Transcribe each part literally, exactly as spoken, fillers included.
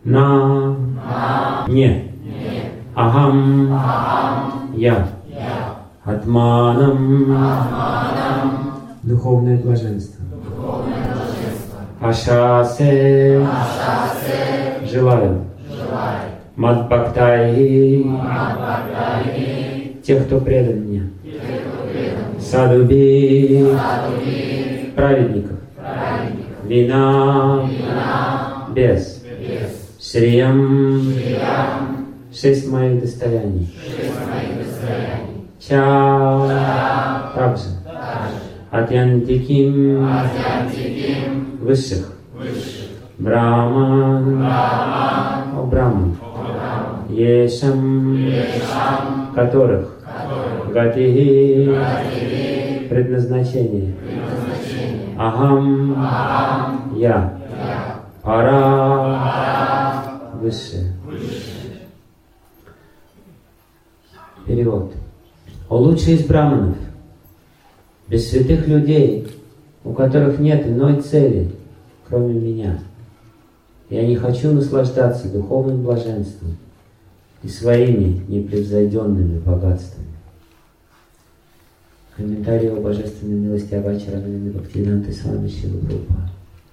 На. Не. Ахам. Я. Атманам. Духовное блаженство. Ашасе. Желаю. Мадбхактай. Тех, кто предан мне. Садуби. Праведников. Вина. Без. Шриям. Шесть моих достояний. Ча. Также. Атьянтиким. Высших. Брахман. О Брахман. Ешам. Которых. Гати. Предназначение. Ахам. Я. Пара. Высшее. Перевод. О лучший из браманов, без святых людей, у которых нет иной цели, кроме меня. Я не хочу наслаждаться духовным блаженством и своими непревзойденными богатствами. Комментарий о божественной милости Авачаранавинды Бхактивиданты Свами Шрила Прабхупады.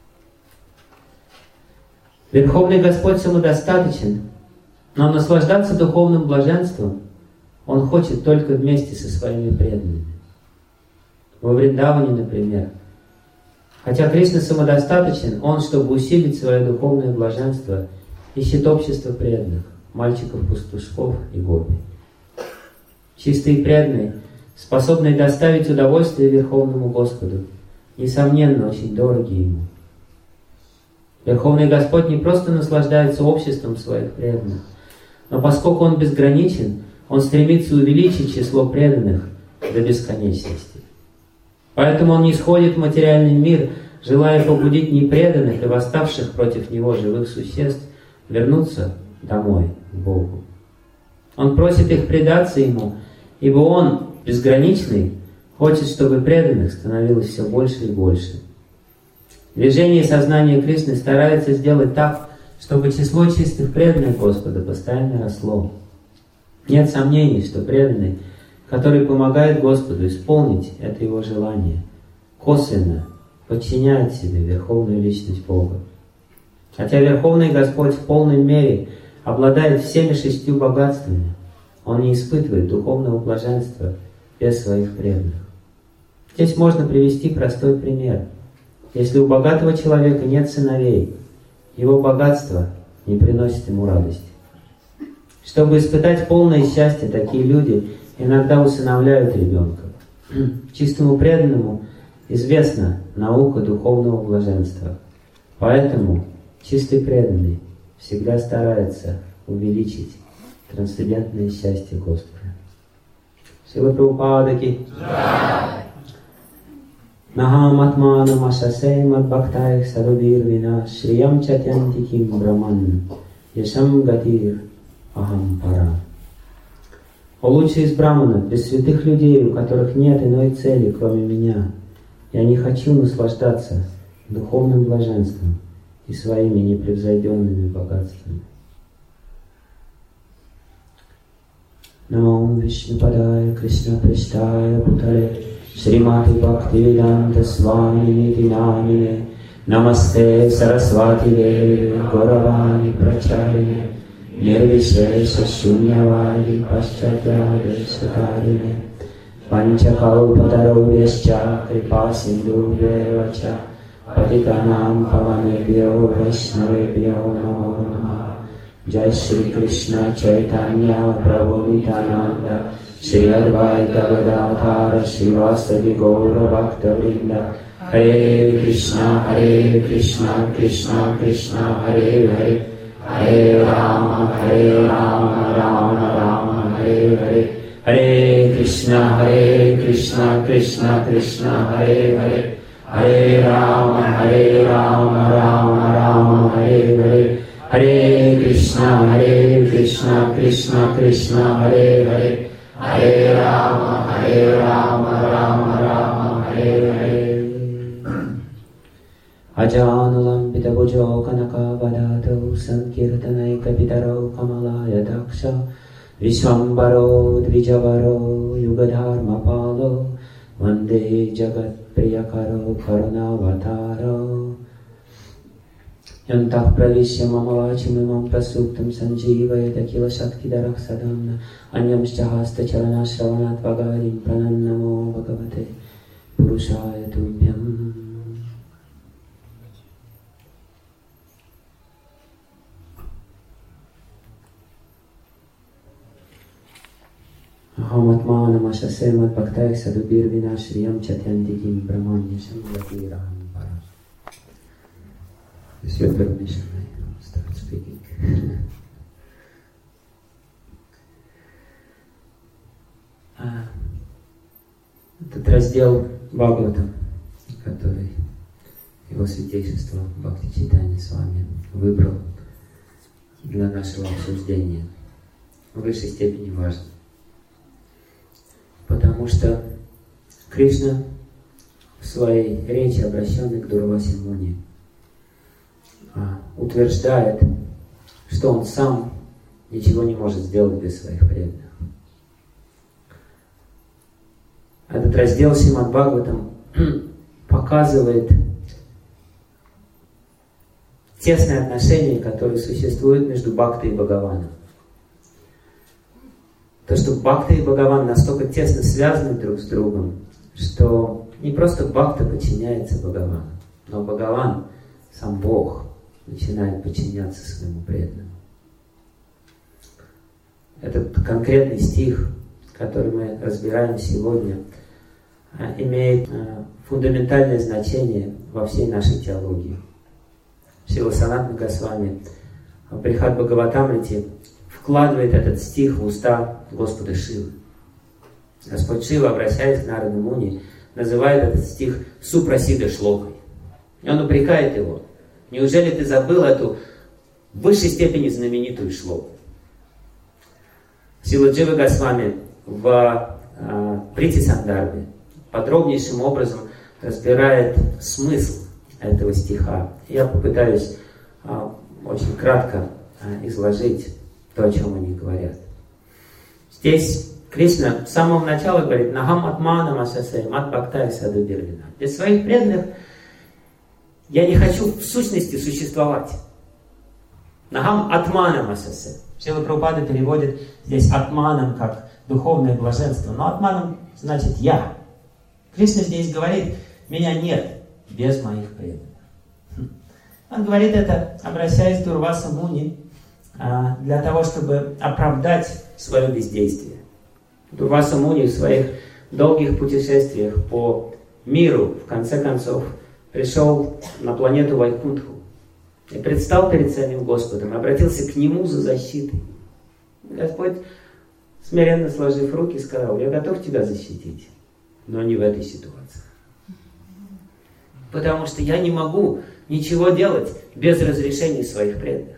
Верховный Господь самодостаточен, но наслаждаться духовным блаженством Он хочет только вместе со своими преданными. Во Вриндаване, например, хотя Кришна самодостаточен, Он, чтобы усилить свое духовное блаженство, ищет общество преданных, мальчиков-пастушков и гопи. Чистые преданные, способные доставить удовольствие Верховному Господу, несомненно, очень дороги Ему. Верховный Господь не просто наслаждается обществом своих преданных, но поскольку Он безграничен, Он стремится увеличить число преданных до бесконечности. Поэтому Он не сходит в материальный мир, желая побудить непреданных и восставших против Него живых существ вернуться домой, к Богу. Он просит их предаться Ему, ибо Он, безграничный, хочет, чтобы преданных становилось все больше и больше. Движение сознания Кришны старается сделать так, чтобы число чистых преданных Господа постоянно росло. Нет сомнений, что преданный, который помогает Господу исполнить это Его желание, косвенно подчиняет себе Верховную Личность Бога. Хотя Верховный Господь в полной мере обладает всеми шестью богатствами, Он не испытывает духовного блаженства без своих преданных. Здесь можно привести простой пример. Если у богатого человека нет сыновей, его богатство не приносит ему радости. Чтобы испытать полное счастье, такие люди иногда усыновляют ребенка. Чистому преданному известна наука духовного блаженства. Поэтому чистый преданный всегда старается увеличить трансцендентное счастье Господа. Шрила Прабхупада ки. Нахам атманам ашасе мадбхактай садубир вина шриям чатьянтиким браман яшам гатир ахам пара. О лучший из браманов, без святых людей, у которых нет иной цели, кроме меня, я не хочу наслаждаться духовным блаженством и своими непревзойденными богатствами. Намам Вишнупадая Кришна Прештая Бхутале Шримати Бхактивиданта Свамини Намине Намасте Сарасвати Деве Горавани Прачарине Нирвишеша Шуньявади Пашчатяде Шатарине Панчакалпатаровьясча Крипа Синдхувьевача Патитанам Паванебхьо Вайшнавебхьо Намо Намah. Jai Shri Krishna Chaitanya Prabhu Nityananda Shri Advaita Gadadhara Srivasadi Gaura Bhakta Vrinda. Hare Krishna Hare Krishna Krishna Krishna Hare Hare Hare Rama Hare Rama Rama Rama Hare Hare Hare Krishna Hare Krishna Krishna Krishna Hare Hare Hare Rama Hare Rama Rama Rama Hare Hare Hare Krishna Hare Krishna Krishna Krishna Hare Hare Hare Rama Hare Rama Rama Rama Hare Hare. Ajanulambita Purita Bujo Kanaka Vadato Sankirtanai Kapitaro Kamalaya Daksha Vishwambaro Dvijavaro Yugadharma Palo Vande Jagat Priyakaro Karunavataro Yantah Pravishya Mamavachimimam Prasuktam Sanjivayata Kila Shakti Darak Sadamna Anyam Shahasta Charana Shravanat Vagarim Pranannamo Bhagavate Purushaya Tubhyam. Ahamatmanam Ashasemat Bhaktai Sadubir Vinashriyam Chatyandikim Brahmanyasham Yatiraham Param. With your permission, I start speaking. Этот раздел Бхагаватам, который его святейшество Бхакти-Чайтанья с вами выбрал для нашего обсуждения, в высшей степени важен. Потому что Кришна в своей речи, обращенной к Дурвасе Муни, утверждает, что он сам ничего не может сделать без своих преданных. Этот раздел Шримад Бхагаватам показывает тесные отношения, которые существуют между Бхактой и Бхагаваном. То, что Бхакта и Бхагаван настолько тесно связаны друг с другом, что не просто Бхакта подчиняется Бхагавану, но Бхагаван, сам Бог, начинает подчиняться своему преданному. Этот конкретный стих, который мы разбираем сегодня, имеет фундаментальное значение во всей нашей теологии. Шрила Санатана Госвами в Брихад Бхагаватамрите вкладывает этот стих в уста Господа Шивы. Господь Шива, обращаясь к Нараде Муни, называет этот стих Супрасида Шлокой. И он упрекает его: неужели ты забыл эту в высшей степени знаменитую шлоку? Шрила Джива Госвами в э, Прити Сандарбе подробнейшим образом разбирает смысл этого стиха. Я попытаюсь э, очень кратко э, изложить то, о чем они говорят. Здесь Кришна с самого начала говорит: «Нахам атманам асасай мат бхактай саду бирвина». Без своих преданных я не хочу в сущности существовать. Нахам атманам асасай. Шрила Прабхупада переводит здесь атманам как духовное блаженство. Но атманам значит я. Кришна здесь говорит: меня нет без моих преданных. Он говорит это, обращаясь к Дурваса Муни, для того, чтобы оправдать свое бездействие. Дурваса Муни в своих долгих путешествиях по миру, в конце концов, пришел на планету Вайкунтху и предстал перед самим Господом, и обратился к Нему за защитой. Господь, смиренно сложив руки, сказал: я готов тебя защитить, но не в этой ситуации. Потому что я не могу ничего делать без разрешения своих преданных.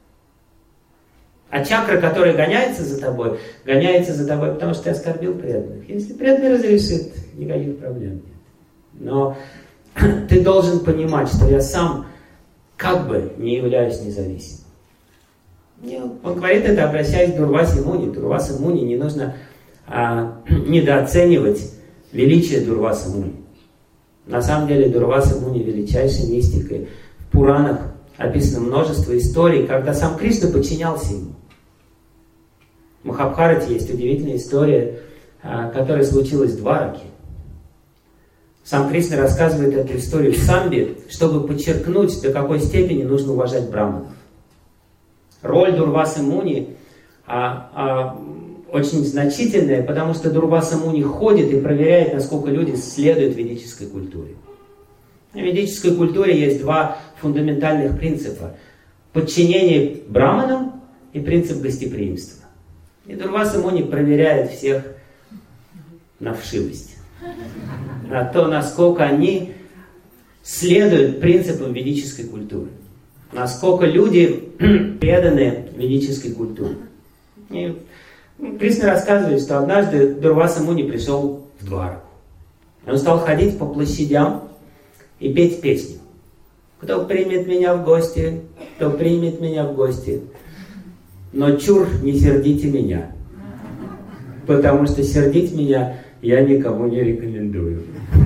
А чакра, которая гоняется за тобой, гоняется за тобой, потому что ты оскорбил преданных. Если преданный разрешит, никаких проблем нет. Но ты должен понимать, что я сам как бы не являюсь независимым. Он говорит это, обращаясь к Дурвасе Муни. Дурваса Муни не нужно а, недооценивать величие Дурваса Муни. На самом деле Дурваса Муни величайшей мистикой. В Пуранах описано множество историй, когда сам Кришна подчинялся ему. В Махабхарате есть удивительная история, которая случилась в Двараке. Сам Кришна рассказывает эту историю в Самбе, чтобы подчеркнуть, до какой степени нужно уважать браманов. Роль Дурвасы Муни а, а, очень значительная, потому что Дурваса Муни ходит и проверяет, насколько люди следуют ведической культуре. В ведической культуре есть два фундаментальных принципа: подчинение браманам и принцип гостеприимства. И Дурваса Муни проверяет всех на вшивость, на то, насколько они следуют принципам ведической культуры, насколько люди преданы ведической культуре. И Кришна рассказывает, что однажды Дурваса Муни пришел в Двараку. Он стал ходить по площадям и петь песню. Кто примет меня в гости, кто примет меня в гости. Но чур, не сердите меня. Потому что сердить меня я никому не рекомендую.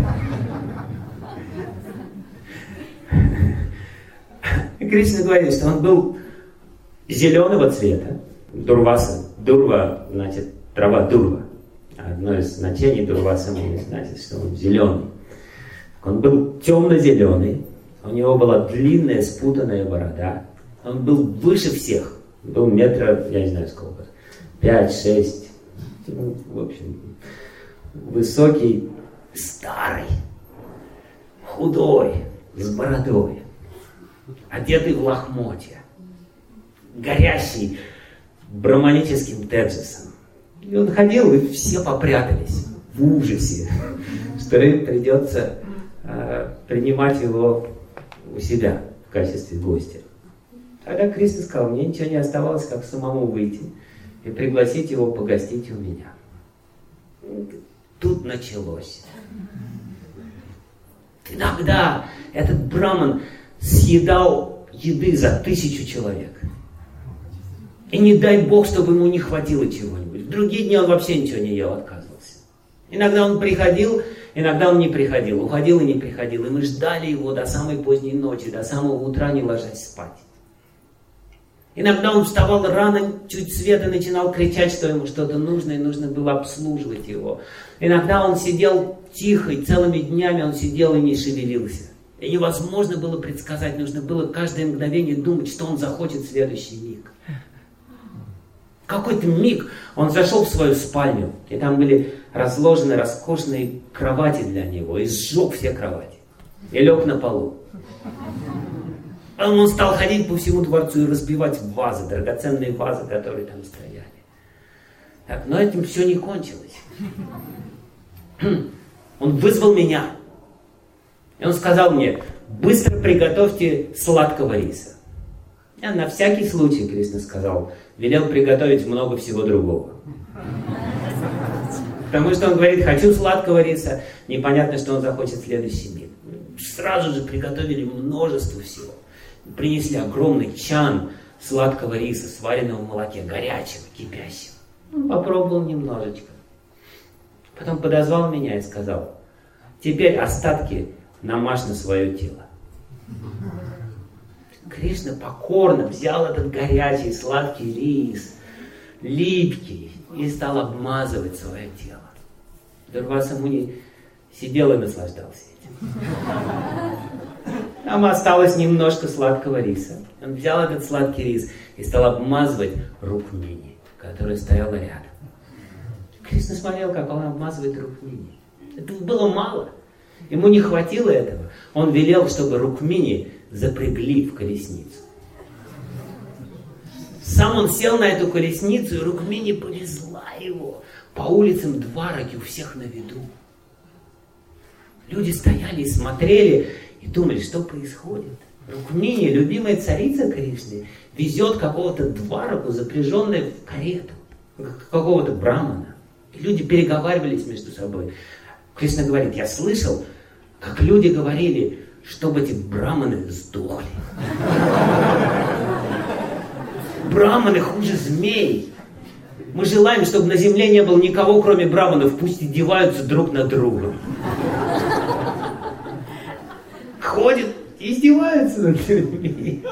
Кришна говорит, что он был зеленого цвета. Дурваса. Дурва, значит, трава дурва. Одно из значений дурваса значит, что он зеленый. Он был темно-зеленый. У него была длинная спутанная борода. Он был выше всех. Был метра, я не знаю сколько, пять-шесть. Ну, в общем, высокий, старый, худой, с бородой, одетый в лохмотья, горящий брахманическим теджесом. И он ходил, и все попрятались в ужасе, что им придется э, принимать его у себя в качестве гостя. Тогда Кришна сказал, мне ничего не оставалось, как самому выйти и пригласить его погостить у меня. Тут началось. Иногда этот браман съедал еды за тысячу человек. И не дай Бог, чтобы ему не хватило чего-нибудь. В другие дни он вообще ничего не ел, отказывался. Иногда он приходил, иногда он не приходил. Уходил и не приходил. И мы ждали его до самой поздней ночи, до самого утра, не ложась спать. Иногда он вставал рано, чуть свет, и начинал кричать, что ему что-то нужно, и нужно было обслуживать его. Иногда он сидел тихо, и целыми днями он сидел и не шевелился. И невозможно было предсказать, нужно было каждое мгновение думать, что он захочет в следующий миг. В какой-то миг он зашел в свою спальню, и там были разложены роскошные кровати для него, и сжег все кровати, и лег на полу. Потом он стал ходить по всему дворцу и разбивать вазы, драгоценные вазы, которые там стояли. Так, но этим все не кончилось. Он вызвал меня. И он сказал мне, быстро приготовьте сладкого риса. Я на всякий случай, Кришна сказал, велел приготовить много всего другого. Потому что он говорит, хочу сладкого риса, непонятно, что он захочет в следующий миг. Сразу же приготовили множество всего. Принесли огромный чан сладкого риса, сваренного в молоке, горячего, кипящего. Он попробовал немножечко. Потом подозвал меня и сказал, теперь остатки намажь на свое тело. Кришна покорно взял этот горячий сладкий рис, липкий, и стал обмазывать свое тело. Дурваса Муни сидел и наслаждался этим. Там осталось немножко сладкого риса. Он взял этот сладкий рис и стал обмазывать Рукмини, которая стояла рядом. Кришна смотрел, как он обмазывает Рукмини. Это было мало. Ему не хватило этого. Он велел, чтобы Рукмини запрягли в колесницу. Сам он сел на эту колесницу, и Рукмини повезла его по улицам Двараки у всех на виду. Люди стояли и смотрели, и думали, что происходит. Рукмини, любимая царица Кришны, везет какого-то Двараку, запряженную в карету, какого-то брамана. И люди переговаривались между собой. Кришна говорит, я слышал, как люди говорили, чтобы эти браманы сдохли. Браманы хуже змей. Мы желаем, чтобы на земле не было никого, кроме браманов, пусть издеваются друг над другом. Ходят и издеваются над людьми.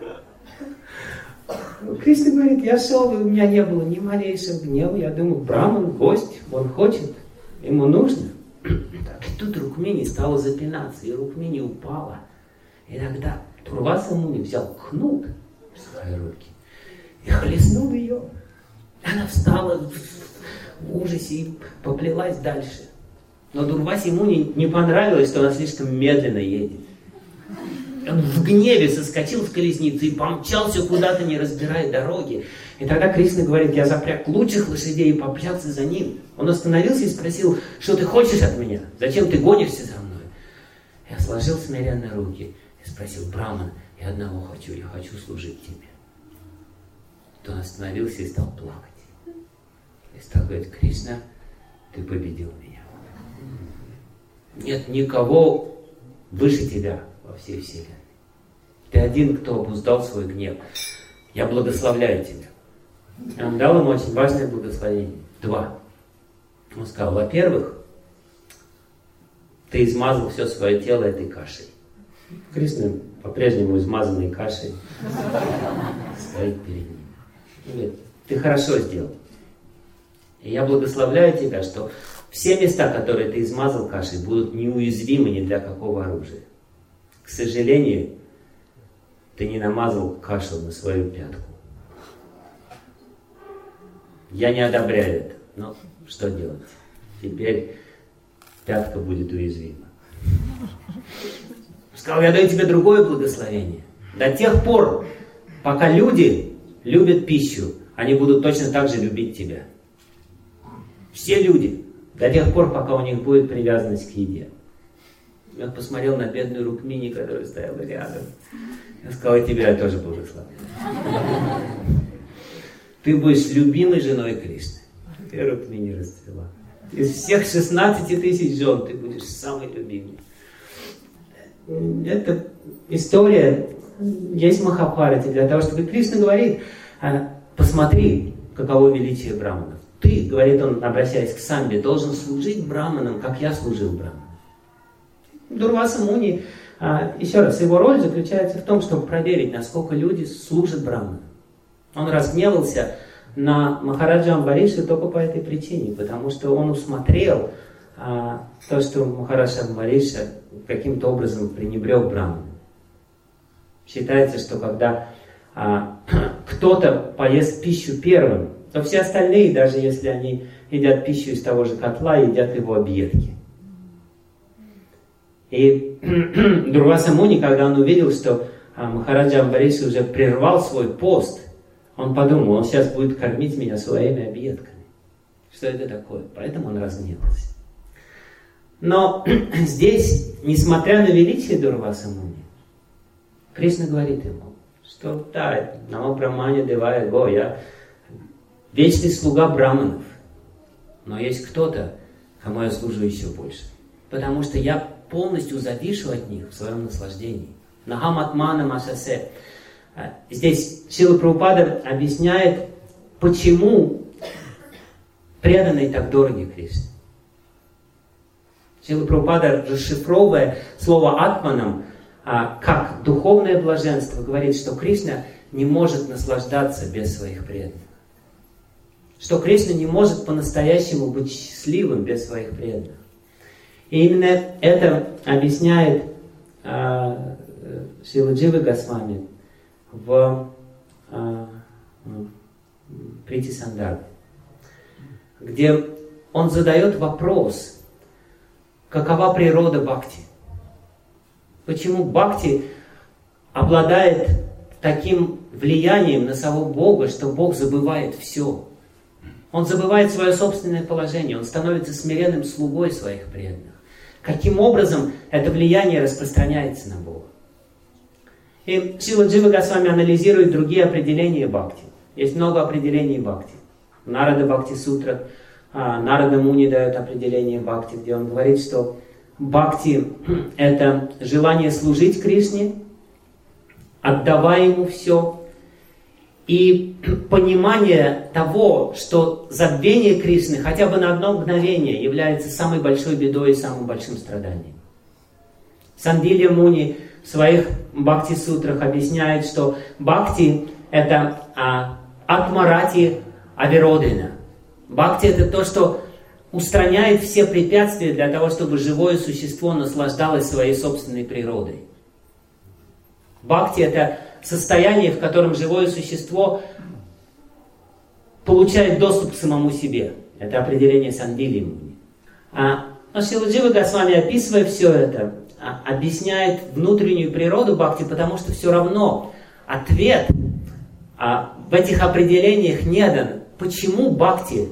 Кришна говорит, я шел, и у меня не было ни малейшего гнева. Я думаю, браман, гость, он хочет, ему нужно. И тут Рукмини стала запинаться, и Рукмини упала. И тогда Дурваса Муни взял кнут в свои руки и хлестнул ее. Она встала в ужасе и поплелась дальше. Но Дурвасе Муни не понравилось, что она слишком медленно едет. Он в гневе соскочил с колесницы и помчался куда-то, не разбирая дороги. И тогда Кришна говорит, я запряг лучших лошадей и помчался за ним. Он остановился и спросил, что ты хочешь от меня? Зачем ты гонишься за мной? Я сложил смиренно руки и спросил, браман, я одного хочу, я хочу служить тебе. То он остановился и стал плакать. И стал говорить, Кришна, ты победил меня. Нет никого выше тебя во всей вселенной. Ты один, кто обуздал свой гнев. Я благословляю тебя. И он дал ему очень важное благословение. Два. Он сказал, во-первых, ты измазал все свое тело этой кашей. Кришна по-прежнему измазанной кашей стоит перед ним. Он говорит, ты хорошо сделал. И я благословляю тебя, что все места, которые ты измазал кашей, будут неуязвимы ни для какого оружия. К сожалению, ты не намазал кашу на свою пятку. Я не одобряю это, но что делать? Теперь пятка будет уязвима. Сказал, я даю тебе другое благословение. До тех пор, пока люди любят пищу, они будут точно так же любить тебя. Все люди. До тех пор, пока у них будет привязанность к еде. Я посмотрел на бедную Рукмини, которая стояла рядом. Я сказал, и тебя я тоже благословляю. Ты будешь любимой женой Кришны. И Рукмини расцвела. Из всех шестнадцати тысяч жен ты будешь самой любимой. Эта история есть в Махабхарате для того, чтобы Кришна говорит, посмотри, каково величие браманов. Ты, говорит он, обращаясь к Самбе, должен служить браманам, как я служил браманам. Дурваса Муни, еще раз, его роль заключается в том, чтобы проверить, насколько люди служат браманам. Он разгневался на Махараджа Амбариша только по этой причине, потому что он усмотрел а, то, что Махарадж Амбариша каким-то образом пренебрег браманом. Считается, что когда а, кто-то поест пищу первым, то все остальные, даже если они едят пищу из того же котла, едят его объедки. И Дурваса Муни, когда он увидел, что а, Махараджа Амбариша уже прервал свой пост, он подумал, он сейчас будет кормить меня своими объедками. Что это такое? Поэтому он разгневался. Но здесь, несмотря на величие Дурваса Муни, Кришна говорит ему, что да, намо брамане девая го, я вечный слуга браманов, но есть кто-то, кому я служу еще больше. Потому что я полностью завишу от них в своем наслаждении. Нахам атмана масасе. Здесь Шрила Прабхупада объясняет, почему преданные так дороги Кришне. Шрила Прабхупада, расшифровывая слово атманам, как духовное блаженство, говорит, что Кришна не может наслаждаться без своих преданных. Что Кришна не может по-настоящему быть счастливым без своих преданных. И именно это объясняет э, Шрила Джива Госвами в э, Прити Сандарбе, где он задает вопрос, какова природа бхакти? Почему бхакти обладает таким влиянием на самого Бога, что Бог забывает все? Он забывает свое собственное положение, он становится смиренным слугой своих преданных. Каким образом это влияние распространяется на Бога? И Шрила Джива Госвами анализирует другие определения бхакти. Есть много определений бхакти. В Нарада Бхакти Сутра Нарада Муни дает определение бхакти, где он говорит, что бхакти — это желание служить Кришне, отдавая Ему все, и понимание того, что забвение Кришны хотя бы на одно мгновение является самой большой бедой и самым большим страданием. Сандилья Муни в своих бхакти-сутрах объясняет, что бхакти — это а, атмарати авиродина. Бхакти — это то, что устраняет все препятствия для того, чтобы живое существо наслаждалось своей собственной природой. Бхакти — это состояние, в котором живое существо получает доступ к самому себе. Это определение Сандильи Муни. А Шрила Джива Госвами, описывая все это, объясняет внутреннюю природу бхакти, потому что все равно ответ а, в этих определениях не дан. Почему бхакти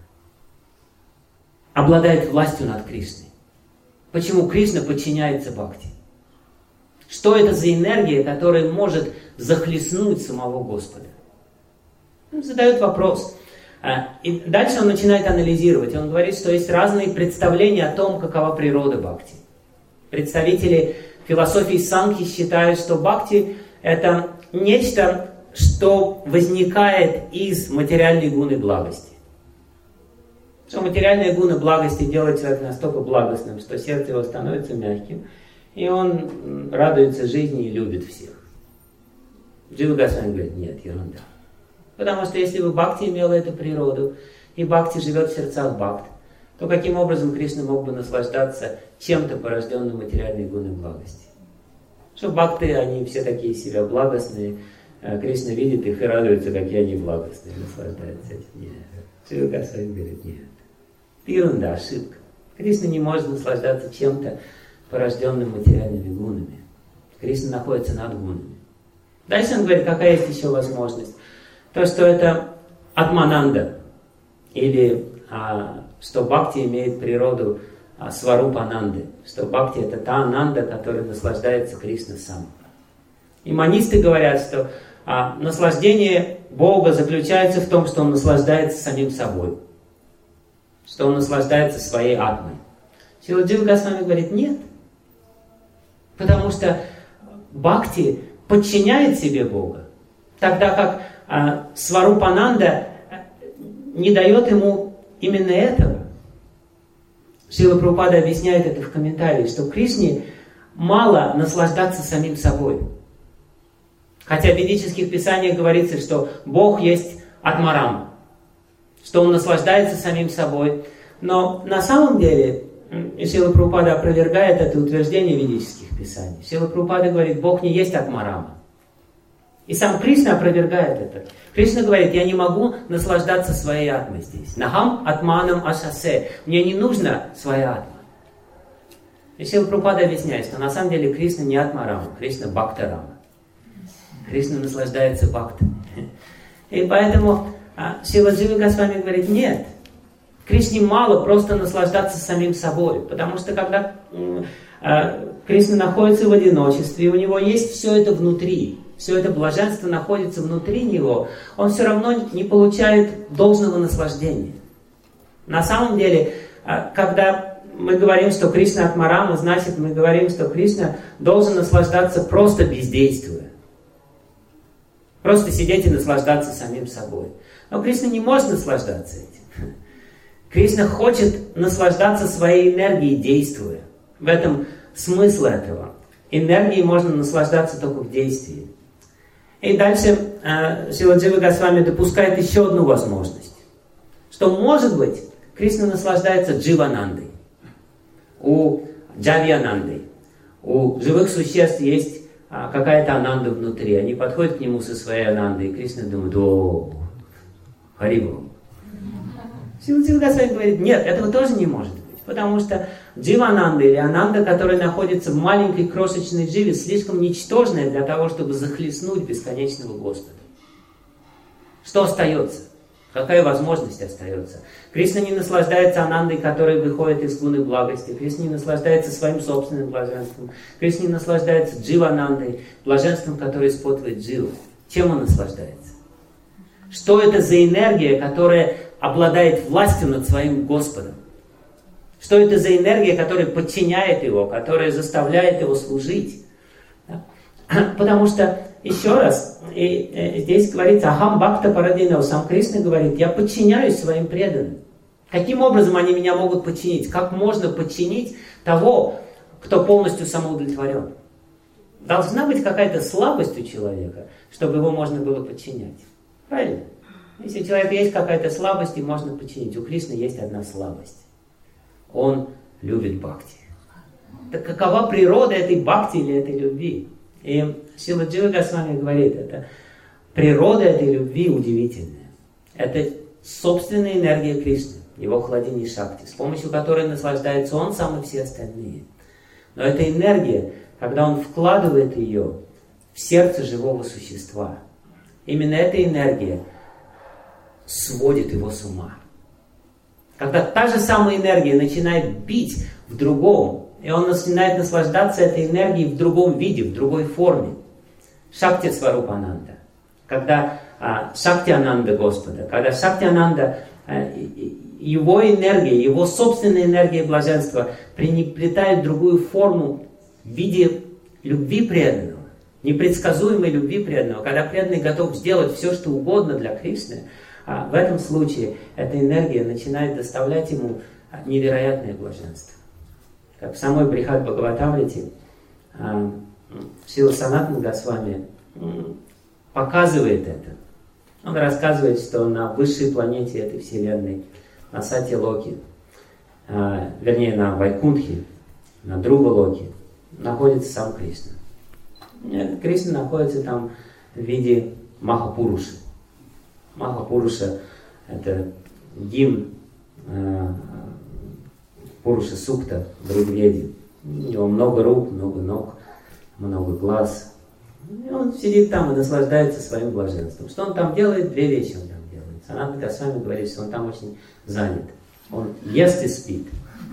обладает властью над Кришной? Почему Кришна подчиняется бхакти? Что это за энергия, которая может захлестнуть самого Господа? Он задает вопрос. И дальше он начинает анализировать. Он говорит, что есть разные представления о том, какова природа бхакти. Представители философии Санхи считают, что бхакти это нечто, что возникает из материальной гуны благости. Что материальная гуна благости делает человека настолько благостным, что сердце его становится мягким, и он радуется жизни и любит всех. Джива Госвами говорит, нет, ерунда. Потому что если бы Бхакти имела эту природу, и Бхакти живет в сердцах Бхакт, то каким образом Кришна мог бы наслаждаться чем-то, порожденным материальной гуной благости? Что Бхакты, они все такие себя благостные, Кришна видит их и радуется, какие они благостные, наслаждается этим. Нет. Джива Госвами говорит, нет. Это ерунда, ошибка. Кришна не может наслаждаться чем-то, порожденным материальными гунами. Кришна находится над гунами. Дальше он говорит, какая есть еще возможность. То, что это атмананда, или а, что бхакти имеет природу а, сварупананды, что бхакти это та ананда, которой наслаждается Кришна сам. И манисты говорят, что а, наслаждение Бога заключается в том, что он наслаждается самим собой, что он наслаждается своей атмой. Шрила Джива Госвами говорит, нет, потому что бхакти подчиняет себе Бога, тогда как а, сварупананда не дает ему именно этого. Шрила Прабхупада объясняет это в комментарии, что Кришне мало наслаждаться самим собой. Хотя в ведических писаниях говорится, что Бог есть Атмарама, что Он наслаждается самим собой. Но на самом деле Шрила Прабхупада опровергает это утверждение ведических писаний. Шрила Прабхупада говорит, Бог не есть Атмарама. И сам Кришна опровергает это. Кришна говорит, я не могу наслаждаться своей атмой здесь. Нахам атманам ашасе. Мне не нужна своя атма. И Шрила Прабхупада объясняет, что на самом деле Кришна не Атмарама, Кришна Бхактарама. Кришна наслаждается бхактами. И поэтому Шрила Джива Госвами говорит, нет, Кришне мало просто наслаждаться самим собой. Потому что когда Кришна находится в одиночестве, и у него есть все это внутри, все это блаженство находится внутри него, он все равно не получает должного наслаждения. На самом деле, когда мы говорим, что Кришна Атмарама, значит мы говорим, что Кришна должен наслаждаться просто бездействуя. Просто сидеть и наслаждаться самим собой. Но Кришна не может наслаждаться этим. Кришна хочет наслаждаться своей энергией, действуя. В этом смысл этого. Энергией можно наслаждаться только в действии. И дальше э, Шрила Джива Госвами допускает еще одну возможность. Что, может быть, Кришна наслаждается дживанандой. У джавьянандой. У живых существ есть а, какая-то ананда внутри. Они подходят к нему со своей анандой, и Кришна думает, о, харибу. Шрила Джива Госвами говорит, нет, этого тоже не может быть. Потому что дживананда или ананда, которая находится в маленькой крошечной дживе, слишком ничтожная для того, чтобы захлестнуть бесконечного Господа. Что остается? Какая возможность остается? Кришна не наслаждается анандой, которая выходит из гуны благости. Кришна не наслаждается своим собственным блаженством. Кришна не наслаждается дживанандой, блаженством, которое испытывает дживу. Чем он наслаждается? Что это за энергия, которая обладает властью над своим Господом? Что это за энергия, которая подчиняет его, которая заставляет его служить? Потому что, еще раз, и, и здесь говорится, ахам бхакта парадинава, сам Кришна говорит, я подчиняюсь своим преданным. Каким образом они меня могут подчинить? Как можно подчинить того, кто полностью самоудовлетворен? Должна быть какая-то слабость у человека, чтобы его можно было подчинять. Правильно? Если у человека есть какая-то слабость, и можно подчинить. У Кришны есть одна слабость. Он любит бхакти. Так какова природа этой бхакти или этой любви? И Шрила Джива Госвами говорит, это природа этой любви удивительная. Это собственная энергия Кришны, его хладини шакти, с помощью которой наслаждается он сам и все остальные. Но эта энергия, когда он вкладывает ее в сердце живого существа, именно эта энергия сводит его с ума. Когда та же самая энергия начинает бить в другом, и он начинает наслаждаться этой энергией в другом виде, в другой форме. Шакти Сварупананда. Когда а, Шакти Ананда Господа, когда Шакти Ананда, а, его энергия, его собственная энергия блаженства приобретает другую форму в виде любви преданного. непредсказуемой любви преданного, когда преданный готов сделать все, что угодно для Кришны, а в этом случае эта энергия начинает доставлять ему невероятное блаженство. Как в самой Брихад Бхагаватамрите Шрила Санатана Госвами показывает это. Он рассказывает, что на высшей планете этой вселенной, на Сати-Локе, вернее на Вайкунтхе, на Друва-Локе, находится сам Кришна. Кришна находится там в виде Махапуруши. Махапуруша — это гимн э, Пуруша Сукта в Ригведе. У него много рук, много ног, много глаз. И он сидит там и наслаждается своим блаженством. Что он там делает? Две вещи он там делает. Санатана Госвами говорит, что он там очень занят. Он ест и спит.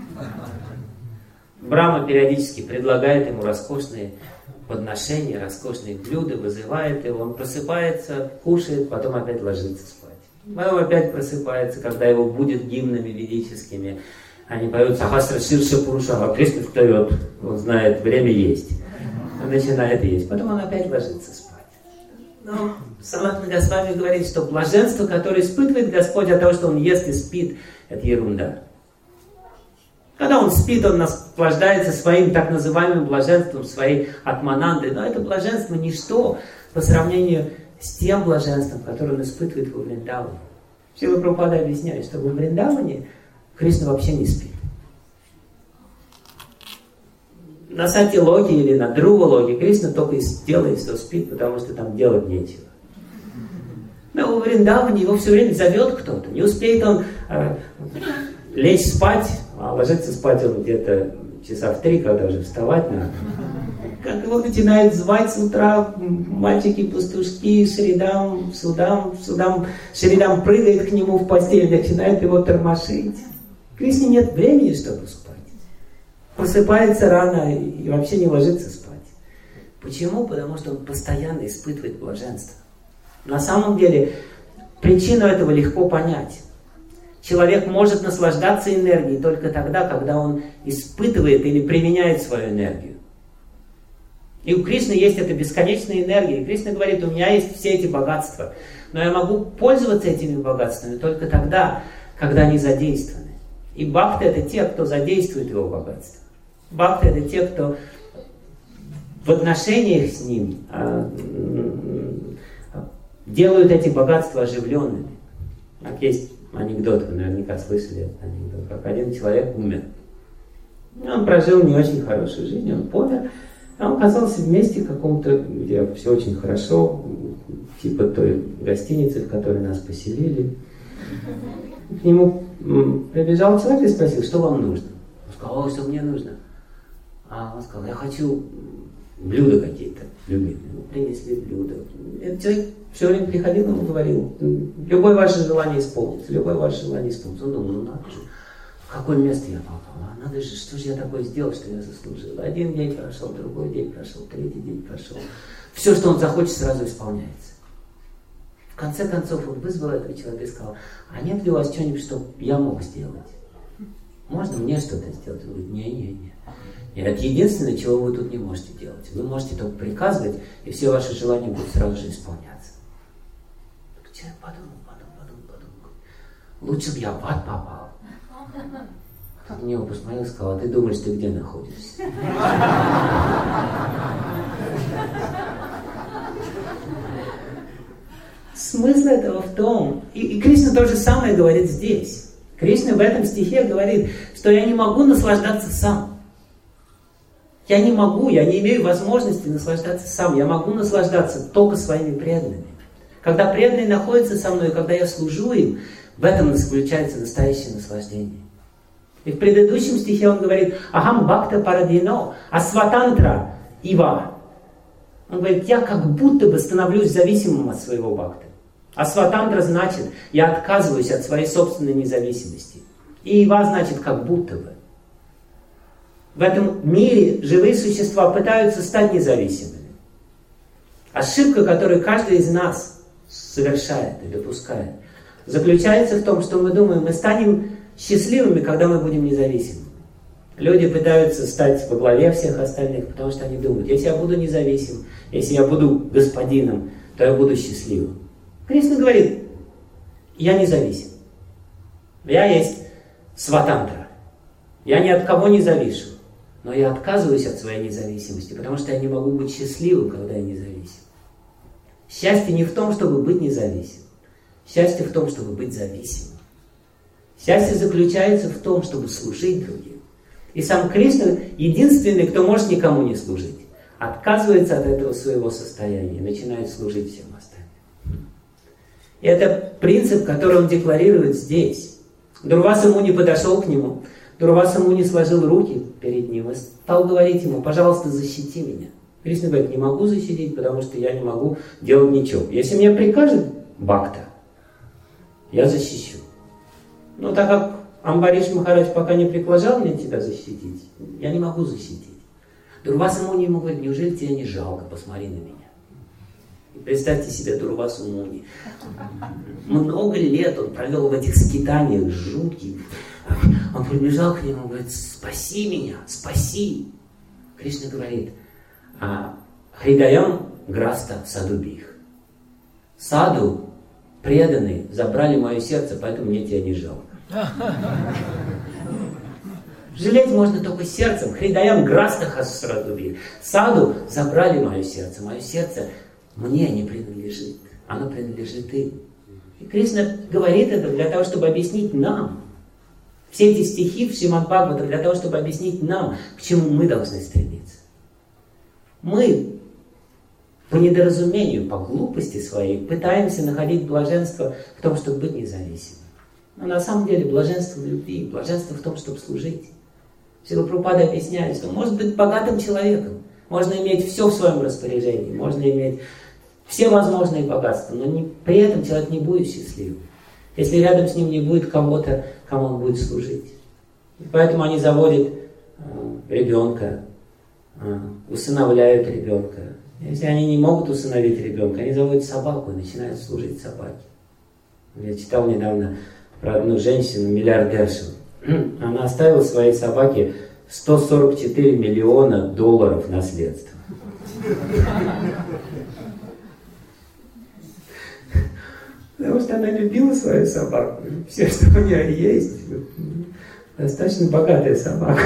Брахма периодически предлагает ему роскошные подношения, роскошные блюда, вызывает его. Он просыпается, кушает, потом опять ложится спать. Потом опять просыпается, когда его будет гимнами ведическими. Они поют «Сахасра Ширша Пуруша», а Кришна встает, он знает, время есть. Он начинает есть, потом он опять ложится спать. Но Санатана Госвами говорит, что блаженство, которое испытывает Господь от того, что он ест и спит, это ерунда. Когда он спит, он наслаждается своим так называемым блаженством, своей атманандой. Но это блаженство ничто по сравнению с тем блаженством, которое он испытывает во Вриндаване. Шрила Прабхупада объясняет, что во Вриндаване Кришна вообще не спит. На Сати-Локе или на Друва-Локе Кришна только и делает, что спит, потому что там делать нечего. Но во Вриндаване его все время зовет кто-то. Не успеет он э, лечь спать, а ложиться спать он где-то часа в три, когда уже вставать надо. Как его начинают звать с утра мальчики-пастушки, Шридам, Судам, Судам, Шридам прыгает к нему в постель, начинает его тормошить. Кришне нет времени, чтобы спать. Просыпается рано и вообще не ложится спать. Почему? Потому что он постоянно испытывает блаженство. На самом деле, причину этого легко понять. Человек может наслаждаться энергией только тогда, когда он испытывает или применяет свою энергию. И у Кришны есть эта бесконечная энергия. И Кришна говорит, у меня есть все эти богатства. Но я могу пользоваться этими богатствами только тогда, когда они задействованы. И бхакты — это те, кто задействует его богатство. Бхакты — это те, кто в отношениях с ним а, делают эти богатства оживленными. Как есть анекдот, вы наверняка слышали этот анекдот, как один человек умер. Он прожил не очень хорошую жизнь, он помер, а он оказался в месте каком-то, где все очень хорошо, типа той гостиницы, в которой нас поселили. К нему прибежал человек и спросил, что вам нужно? Он сказал, о, что мне нужно? А он сказал, я хочу блюда какие-то любимые. Ему принесли блюда. Этот человек все время приходил, ему говорил, любое ваше желание исполнится, любое ваше желание исполнится. Он думал, ну надо же, в какое место я попал? А надо же, что же я такое сделал, что я заслужил? Один день прошел, другой день прошел, третий день прошел. Все, что он захочет, сразу исполняется. В конце концов он вызвал этого человека и сказал, а нет ли у вас что-нибудь, что я мог сделать? Можно мне что-то сделать? Он говорит, не-не-не. Это единственное, чего вы тут не можете делать. Вы можете только приказывать, и все ваши желания будут сразу же исполняться. Так человек подумал, подумал, подумал, подумал. Лучше бы я в ад попал. Так на него посмотрел и сказал, а ты думаешь, ты где находишься? Смысл этого в том, и, и Кришна то же самое говорит здесь. Кришна в этом стихе говорит, что я не могу наслаждаться сам. Я не могу, я не имею возможности наслаждаться сам. Я могу наслаждаться только своими преданными. Когда преданные находятся со мной, когда я служу им, в этом заключается настоящее наслаждение. И в предыдущем стихе он говорит, «Ахам бхакта парадино, асватантра ива». Он говорит, я как будто бы становлюсь зависимым от своего бхакты. Асватантра значит, я отказываюсь от своей собственной независимости. И ива значит, как будто бы. В этом мире живые существа пытаются стать независимыми. Ошибка, которую каждый из нас совершает и допускает, заключается в том, что мы думаем, мы станем счастливыми, когда мы будем независимыми. Люди пытаются стать во главе всех остальных, потому что они думают, если я буду независим, если я буду господином, то я буду счастливым. Кришна говорит, я независим. Я есть сватантра. Я ни от кого не завишу. Но я отказываюсь от своей независимости, потому что я не могу быть счастливым, когда я независим. Счастье не в том, чтобы быть независимым. Счастье в том, чтобы быть зависимым. Счастье заключается в том, чтобы служить другим. И сам Кришна единственный, кто может никому не служить. Отказывается от этого своего состояния и начинает служить всем остальным. И это принцип, который он декларирует здесь. Дурваса Муни подошел к нему. Дурваса Муни сложил руки перед ним и стал говорить ему, пожалуйста, защити меня. Кришна говорит, не могу защитить, потому что я не могу делать ничего. Если мне прикажет Бхакта, я защищу. Но так как Амбариш Махарадж пока не приглашал мне тебя защитить, я не могу защитить. Дурваса Муни ему говорит, неужели тебе не жалко, посмотри на меня. И представьте себе Дурвасу Муни. Много лет он провел в этих скитаниях жутких. Он прибежал к нему и говорит, спаси меня, спаси. Кришна говорит, Хридаям Граста Садубих. Саду, преданные, забрали мое сердце, поэтому мне тебя не жалко. Жалеть можно только сердцем. Хридаям Граста Садубих. Саду забрали мое сердце. Мое сердце мне не принадлежит. Оно принадлежит им. И Кришна говорит это для того, чтобы объяснить нам. Все эти стихи в Шримад Бхагавата для того, чтобы объяснить нам, к чему мы должны стремиться. Мы по недоразумению, по глупости своей пытаемся находить блаженство в том, чтобы быть независимым. Но на самом деле блаженство в любви, блаженство в том, чтобы служить. Шрила Прабхупада объясняет, что можно быть богатым человеком, можно иметь все в своем распоряжении, можно иметь все возможные богатства, но не, при этом человек не будет счастливым, если рядом с ним не будет кого-то, кому он будет служить. И поэтому они заводят э, ребенка, э, усыновляют ребенка. Если они не могут усыновить ребенка, они заводят собаку и начинают служить собаке. Я читал недавно про одну женщину, миллиардершу. Она оставила своей собаке сто сорок четыре миллиона долларов наследства. Потому что она любила свою собаку. Все, что у нее есть. Достаточно богатая собака.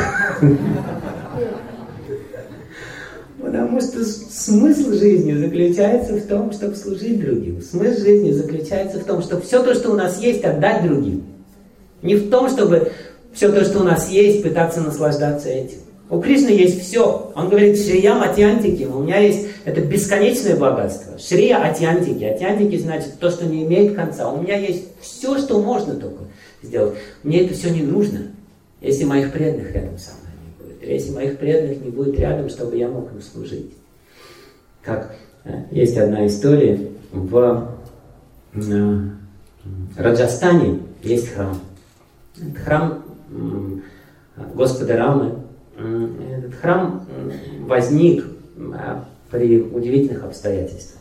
Потому что смысл жизни заключается в том, чтобы служить другим. Смысл жизни заключается в том, чтобы все то, что у нас есть, отдать другим. Не в том, чтобы все то, что у нас есть, пытаться наслаждаться этим. У Кришны есть все. Он говорит, Шриям Атьянтики, у меня есть это бесконечное богатство. Шрия Атьянтики. Атьянтики значит то, что не имеет конца. У меня есть все, что можно только сделать. Мне это все не нужно, если моих преданных рядом со мной не будет. Если моих преданных не будет рядом, чтобы я мог им служить. Как есть одна история. В э, Раджастане есть храм. Это храм э, Господа Рамы. Этот храм возник при удивительных обстоятельствах.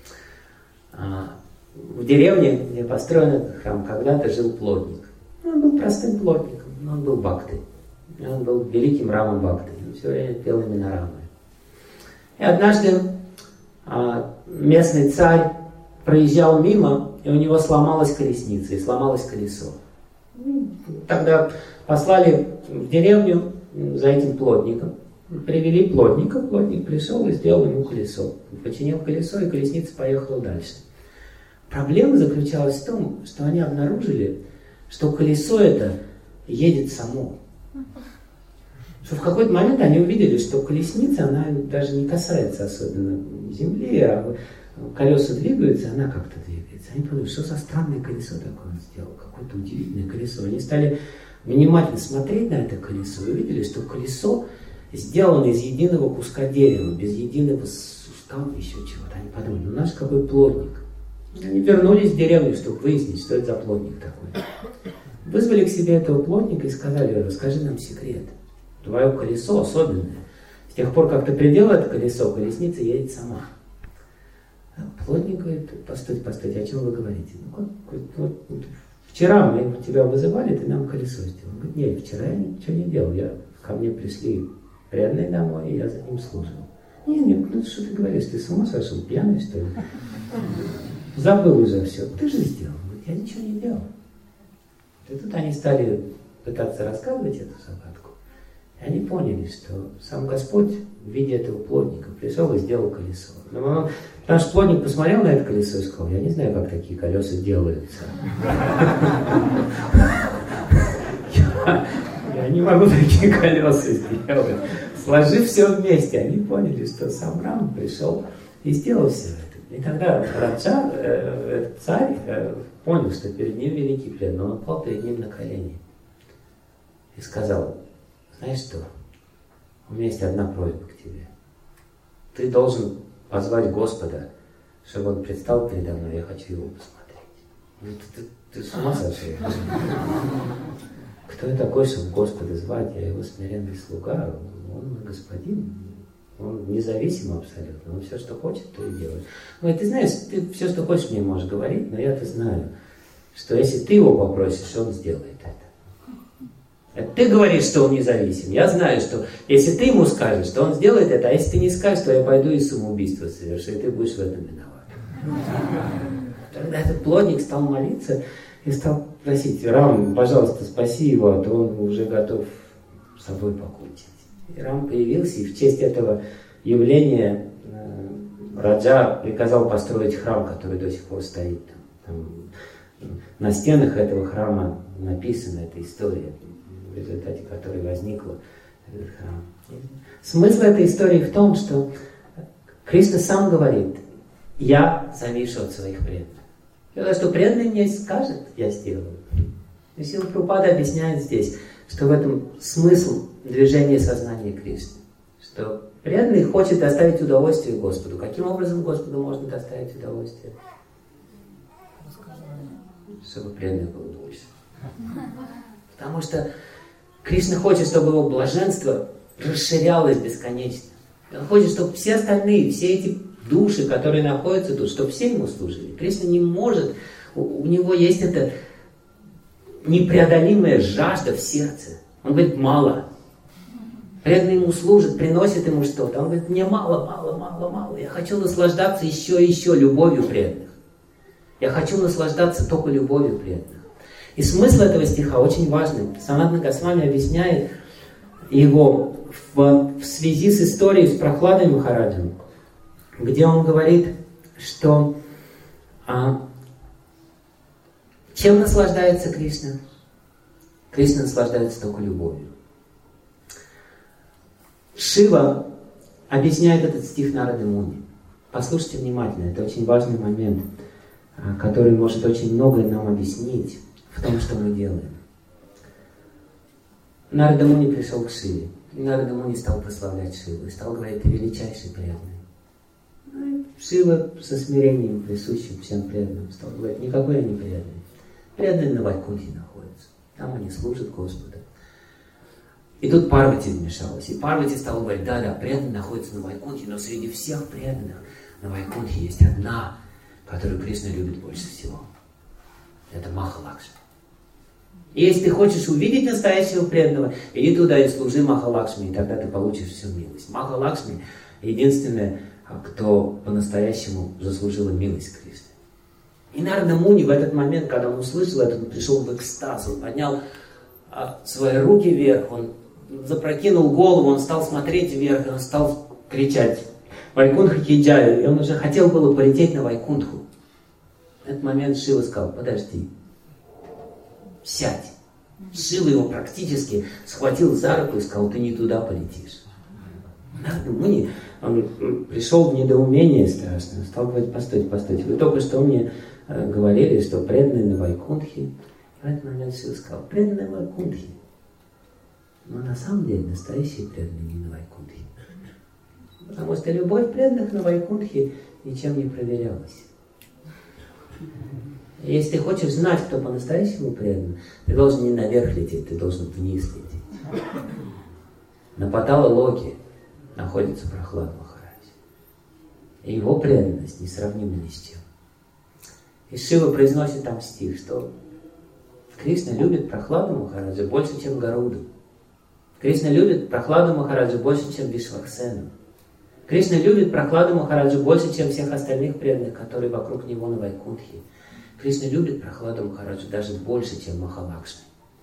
В деревне, где построен этот храм, когда-то жил плотник. Он был простым плотником, но он был бхактой. Он был великим Рамом Бхактой. Он все время пел именно Рамы. И однажды местный царь проезжал мимо, и у него сломалась колесница, и сломалось колесо. Тогда послали в деревню за этим плотником. Привели плотника, плотник пришел и сделал ему колесо. Починил колесо, и колесница поехала дальше. Проблема заключалась в том, что они обнаружили, что колесо это едет само. Что в какой-то момент они увидели, что колесница, она даже не касается особенно земли, а колеса двигаются, она как-то двигается. Они подумали, что за странное колесо такое он сделал, какое-то удивительное колесо. Они стали внимательно смотреть на это колесо и увидели, что колесо сделано из единого куска дерева, без единого сустава, еще чего-то. Они подумали, ну наш какой плотник. Они вернулись в деревню, чтобы выяснить, что это за плотник такой. Вызвали к себе этого плотника и сказали, расскажи нам секрет. Твое колесо особенное. С тех пор, как ты приделал это колесо, колесница едет сама. Плотник говорит, постойте, постойте, о чем вы говорите? Ну, как, вот, вот, вчера мы тебя вызывали, ты нам колесо сделал. Он говорит, нет, вчера я ничего не делал, я ко мне пришли преданные домой, и я за ним служил. Не, не, ну что ты говоришь, ты с ума сошел, пьяный что ли? Забыл уже все. Ты же сделал. Я ничего не делал. И тут они стали пытаться рассказывать эту загадку. И они поняли, что сам Господь в виде этого плотника пришел и сделал колесо. Но, потому что плотник посмотрел на это колесо и сказал: я не знаю, как такие колеса делаются. Я не могу такие колеса сделать. Сложив все вместе, они поняли, что сам Рама пришел и сделал все это. И тогда Раджа, э, царь, э, понял, что перед ним великий преданный. Он упал перед ним на колени и сказал: знаешь что, у меня есть одна просьба к тебе. Ты должен позвать Господа, чтобы он предстал передо мной, я хочу его посмотреть. Ты, ты, ты с ума сошел? Кто я такой, чтобы Господа звать? Я его смиренный слуга, он мой господин. Он независим абсолютно, он все, что хочет, то и делает. Ну, ты знаешь, ты все, что хочешь, мне можешь говорить, но я-то знаю, что если ты его попросишь, он сделает это. Это ты говоришь, что он независим. Я знаю, что если ты ему скажешь, то он сделает это, а если ты не скажешь, то я пойду и самоубийство совершу, и ты будешь в этом виноват. Тогда этот плотник стал молиться и стал просить: Рам, пожалуйста, спаси его, а то он уже готов с собой покончить. И Рам появился, и в честь этого явления э, Раджа приказал построить храм, который до сих пор стоит там. Там на стенах этого храма написана эта история, в результате которой возникла этот храм. Смысл этой истории в том, что Кришна сам говорит: я завишу от своих преданных. И то, что преданный мне скажет, я сделаю. И Сила Прабхупада объясняет здесь, что в этом смысл движения сознания Кришны. Что преданный хочет доставить удовольствие Господу. Каким образом Господу можно доставить удовольствие? Чтобы преданный был больше. Потому что Кришна хочет, чтобы его блаженство расширялось бесконечно. Он хочет, чтобы все остальные, все эти души, которые находятся тут, чтобы все ему служили. Кришна не может, у, у него есть эта непреодолимая жажда в сердце. Он говорит: мало. Преданный ему служит, приносит ему что-то. Он говорит: мне мало, мало, мало, мало. Я хочу наслаждаться еще и еще любовью преданных. Я хочу наслаждаться только любовью преданных. И смысл этого стиха очень важный. Санатана Госвами объясняет его в, в связи с историей с Прохладой Махараджем, где он говорит, что а, чем наслаждается Кришна? Кришна наслаждается только любовью. Шива объясняет этот стих Нарады Муни. Послушайте внимательно, это очень важный момент, который может очень многое нам объяснить в том, что мы делаем. Нарада Муни пришел к Шиве. И Нарада Муни стал прославлять Шиву и стал говорить: ты величайший преданный. Ну, и Шива со смирением, присущим всем преданным, стал говорить: никакой я не преданный. Преданные на Вайкунтхе находятся. Там они служат Господу. И тут Парвати вмешалась. И Парвати стала говорить: да, да, преданные находятся на Вайкунтхе, но среди всех преданных на Вайкунтхе есть одна, которую Кришна любит больше всего. Это Махалакшми. И если ты хочешь увидеть настоящего преданного, иди туда и служи Махалакшми, и тогда ты получишь всю милость. Махалакшми единственная, кто по-настоящему заслужила милость Кришны. И Нарада Муни в этот момент, когда он услышал это, он пришел в экстаз, он поднял а, свои руки вверх, он запрокинул голову, он стал смотреть вверх, и он стал кричать: Вайкунтха ки джай. И он уже хотел было полететь на Вайкунтху. В этот момент Шива сказал: подожди, сядь. Шива его практически схватил за руку и сказал: ты не туда полетишь. Нарада Муни, он пришел в недоумение страшное, стал говорить: постойте, постойте, вы только что мне э, говорили, что преданные на Вайкунтхе. И в этот момент Шива сказал: преданные на Вайкунтхе. Но на самом деле настоящие преданные не на Вайкунтхе. Потому что любовь преданных на Вайкунтхе ничем не проверялась. Если ты хочешь знать, кто по-настоящему предан, ты должен не наверх лететь, ты должен вниз лететь. На Патала-Локе находится Прохлад Махарадж. И его преданность несравнима ни с чем. И Шива произносит там стих, что Кришна любит Прохладу Махараджа больше, чем Гаруду. Кришна любит Прохладу Махараджу больше, чем Вишваксену. Кришна любит Прохладу Махараджу больше, чем всех остальных преданных, которые вокруг него на Вайкунтхе. Кришна любит Прохладу Махараджу даже больше, чем Махалакшми.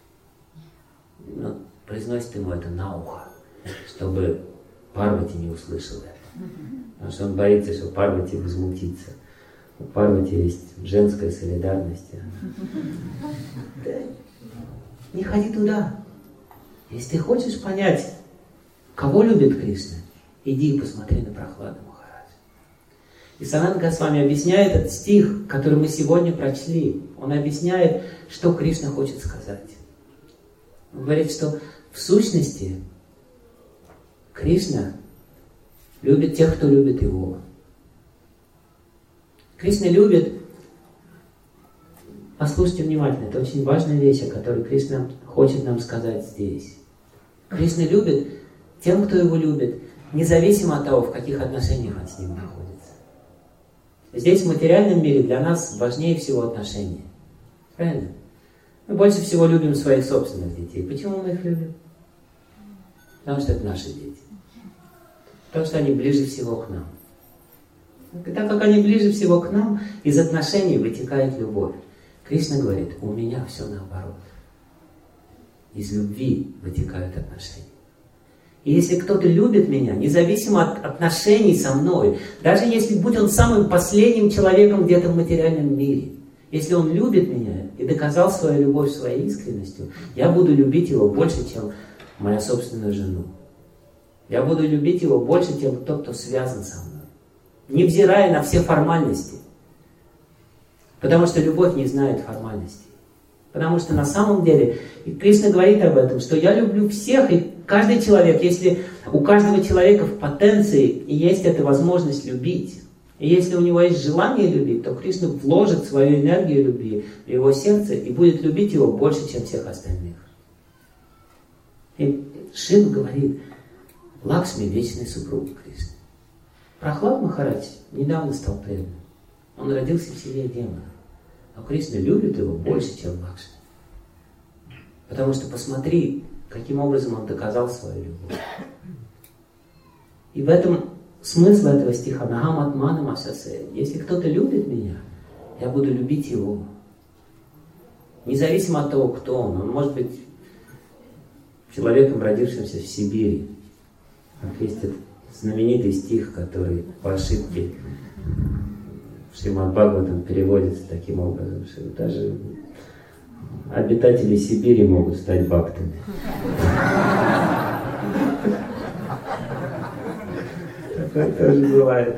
Но произносит ему это на ухо, чтобы Парвати не услышал это. Потому что он боится, что Парвати возмутится. У Парвати есть женская солидарность. Да, не ходи туда. Если ты хочешь понять, кого любит Кришна, иди и посмотри на Прохладу Махараджа. И Санатана Госвами объясняет этот стих, который мы сегодня прочли. Он объясняет, что Кришна хочет сказать. Он говорит, что в сущности Кришна любит тех, кто любит его. Кришна любит, послушайте внимательно, это очень важная вещь, о которой Кришна хочет нам сказать здесь. Кришна любит тем, кто его любит, независимо от того, в каких отношениях он с ним находится. Здесь в материальном мире для нас важнее всего отношения. Правильно? Мы больше всего любим своих собственных детей. Почему мы их любим? Потому что это наши дети. Потому что они ближе всего к нам. И так как они ближе всего к нам, из отношений вытекает любовь. Кришна говорит, у меня все наоборот. Из любви вытекают отношения. И если кто-то любит меня, независимо от отношений со мной, даже если будь он самым последним человеком где-то в материальном мире, если он любит меня и доказал свою любовь своей искренностью, я буду любить его больше, чем моя собственную жену. Я буду любить его больше, чем тот, кто связан со мной. Невзирая на все формальности. Потому что любовь не знает формальностей. Потому что на самом деле, и Кришна говорит об этом, что я люблю всех, и каждый человек, если у каждого человека в потенции и есть эта возможность любить, и если у него есть желание любить, то Кришна вложит свою энергию любви в его сердце и будет любить его больше, чем всех остальных. И Шива говорит, Лакшми – вечный супруг Кришны. Прохлад Махарадж недавно стал преданным. Он родился в семье демонов. Но Кришна любит его больше, чем Лакшми. Потому что посмотри, каким образом он доказал свою любовь. И в этом смысл этого стиха «Нахам атманам асасе». Если кто-то любит меня, я буду любить его. Независимо от того, кто он. Он может быть человеком, родившимся в Сибири. Есть этот знаменитый стих, который по ошибке в Шримад Бхагаватам переводится таким образом, что даже обитатели Сибири могут стать бхактами. Такое тоже бывает.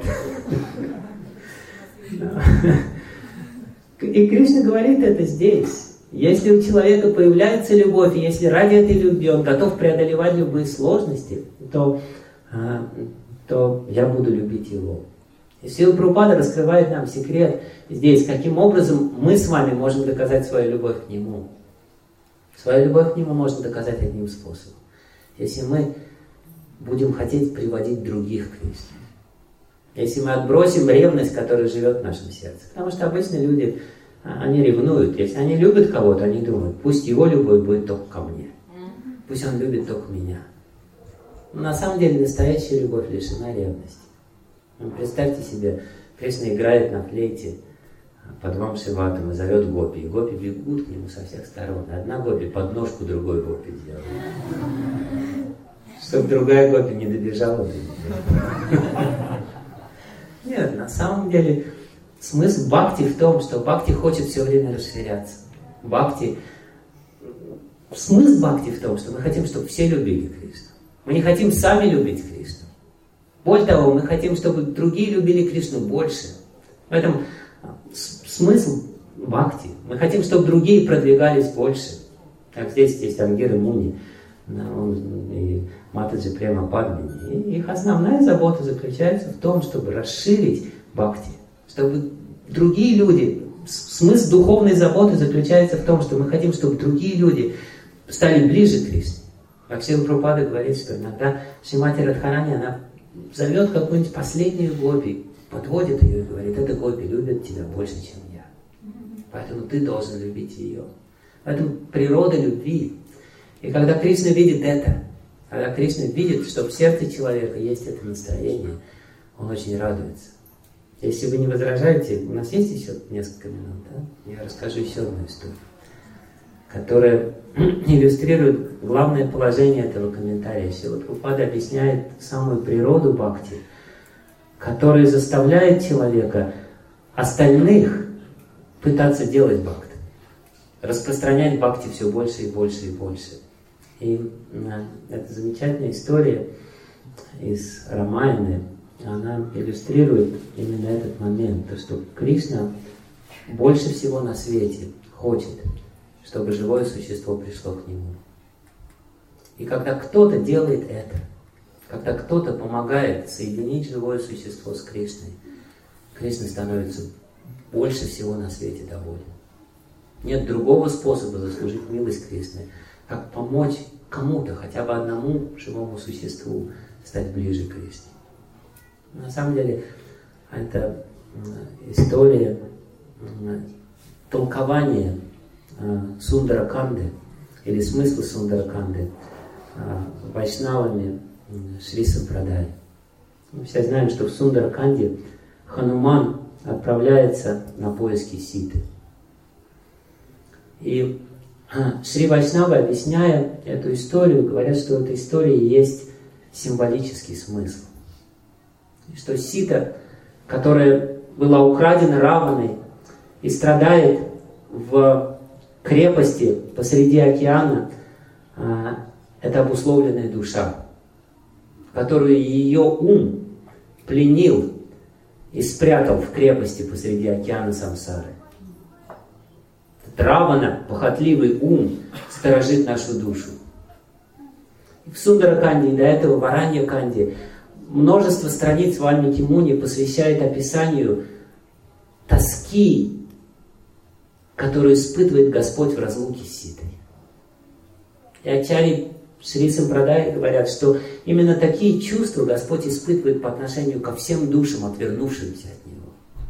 И Кришна говорит это здесь. Если у человека появляется любовь, и если ради этой любви он готов преодолевать любые сложности, то, то я буду любить его. И Шрила Прабхупада раскрывает нам секрет здесь, каким образом мы с вами можем доказать свою любовь к нему. Свою любовь к нему можно доказать одним способом. Если мы будем хотеть приводить других к Кришне. Если мы отбросим ревность, которая живет в нашем сердце. Потому что обычно люди, они ревнуют. Если они любят кого-то, они думают, пусть его любовь будет только ко мне. Пусть он любит только меня. Но на самом деле настоящая любовь лишена ревности. Ну, представьте себе, Кришна играет на флейте под Вамшиватом и зовет гопи. И гопи бегут к нему со всех сторон. Одна гопи под ножку другой гопи делает. Чтобы другая гопи не добежала до него. Нет, на самом деле смысл бхакти в том, что бхакти хочет все время расширяться. Бхакти... Смысл бхакти в том, что мы хотим, чтобы все любили Кришну. Мы не хотим сами любить Кришну. Более того, мы хотим, чтобы другие любили Кришну больше. В этом смысл бхакти. Мы хотим, чтобы другие продвигались больше. Как здесь есть Ангира Муни, и Матаджи Према Падмини. И их основная забота заключается в том, чтобы расширить бхакти. Чтобы другие люди... Смысл духовной заботы заключается в том, что мы хотим, чтобы другие люди стали ближе к Кришне. Как Шрила Прабхупада говорит, что иногда Шримати Радхарани, она зовет какую-нибудь последнюю гопи, подводит ее и говорит, эта гопи любит тебя больше, чем я. Поэтому ты должен любить ее. Поэтому природа любви. И когда Кришна видит это, Когда Кришна видит, что в сердце человека есть это настроение, он очень радуется. Если вы не возражаете, у нас есть еще несколько минут, да? Я расскажу еще одну историю, которая иллюстрирует главное положение этого комментария. Шрила Прабхупада объясняет самую природу бхакти, которая заставляет человека, остальных, пытаться делать бхакти, распространять бхакти все больше и больше и больше. И эта замечательная история из Рамаяны, она иллюстрирует именно этот момент, то, что Кришна больше всего на свете хочет, чтобы живое существо пришло к Нему. И когда кто-то делает это, когда кто-то помогает соединить живое существо с Кришной, Кришна становится больше всего на свете доволен. Нет другого способа заслужить милость Кришны, как помочь кому-то, хотя бы одному живому существу стать ближе к Кришне. На самом деле, это история толкования Сундараканды, или смысла Сундараканды вайшнавами Шри Сампрадай. Мы все знаем, что в Сундараканде Хануман отправляется на поиски Ситы. И Шри Вайшнавы, объясняя эту историю, говорят, что в этой истории есть символический смысл. Что Сита, которая была украдена Раваной и страдает в крепости посреди океана, это обусловленная душа, которую ее ум пленил и спрятал в крепости посреди океана самсары. Равана, похотливый ум, сторожит нашу душу. В Сундараканде и до этого в Араньяканде множество страниц Вальмики Муни посвящает описанию тоски, которую испытывает Господь в разлуке с Ситой. И ачарьи Шри Сампрадай говорят, что именно такие чувства Господь испытывает по отношению ко всем душам, отвернувшимся от Него.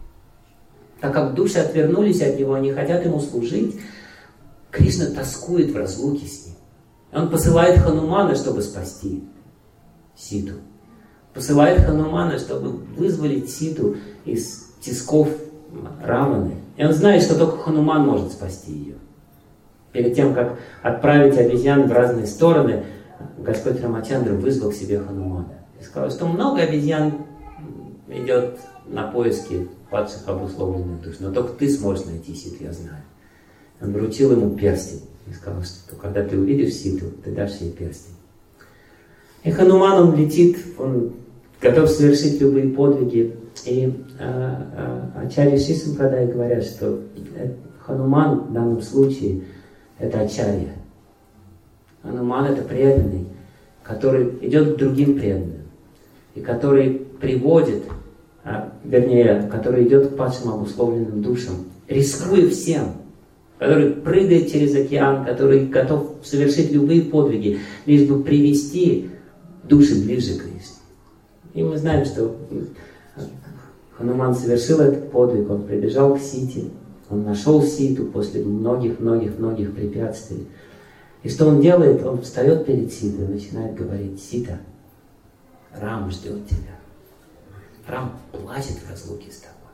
Так как души отвернулись от Него, они хотят Ему служить, Кришна тоскует в разлуке с Ним. Он посылает Ханумана, чтобы спасти Ситу. Посылает Ханумана, чтобы вызволить Ситу из тисков Раваны. И он знает, что только Хануман может спасти ее. Перед тем, как отправить обезьян в разные стороны, Господь Рамачандра вызвал к себе Ханумана. И сказал, что много обезьян идет на поиски падших обусловленных душ, но только ты сможешь найти Ситу, я знаю. Он вручил ему перстень и сказал, что когда ты увидишь Ситу, ты дашь ей перстень. И Хануман, он летит, он готов совершить любые подвиги. И а, а, ачарьи Шри Сампрадай говорят, что Хануман в данном случае это ачарья. Хануман это преданный, который идет к другим преданным, и который приводит, а, вернее, который идет к падшим обусловленным душам, рискуя всем, который прыгает через океан, который готов совершить любые подвиги, лишь бы привести души ближе к Кришне. И мы знаем, что Хануман совершил этот подвиг, он прибежал к Сите, он нашел Ситу после многих-многих-многих препятствий. И что он делает? Он встает перед Ситой и начинает говорить: Сита, Рам ждет тебя. Рам плачет в разлуке с тобой.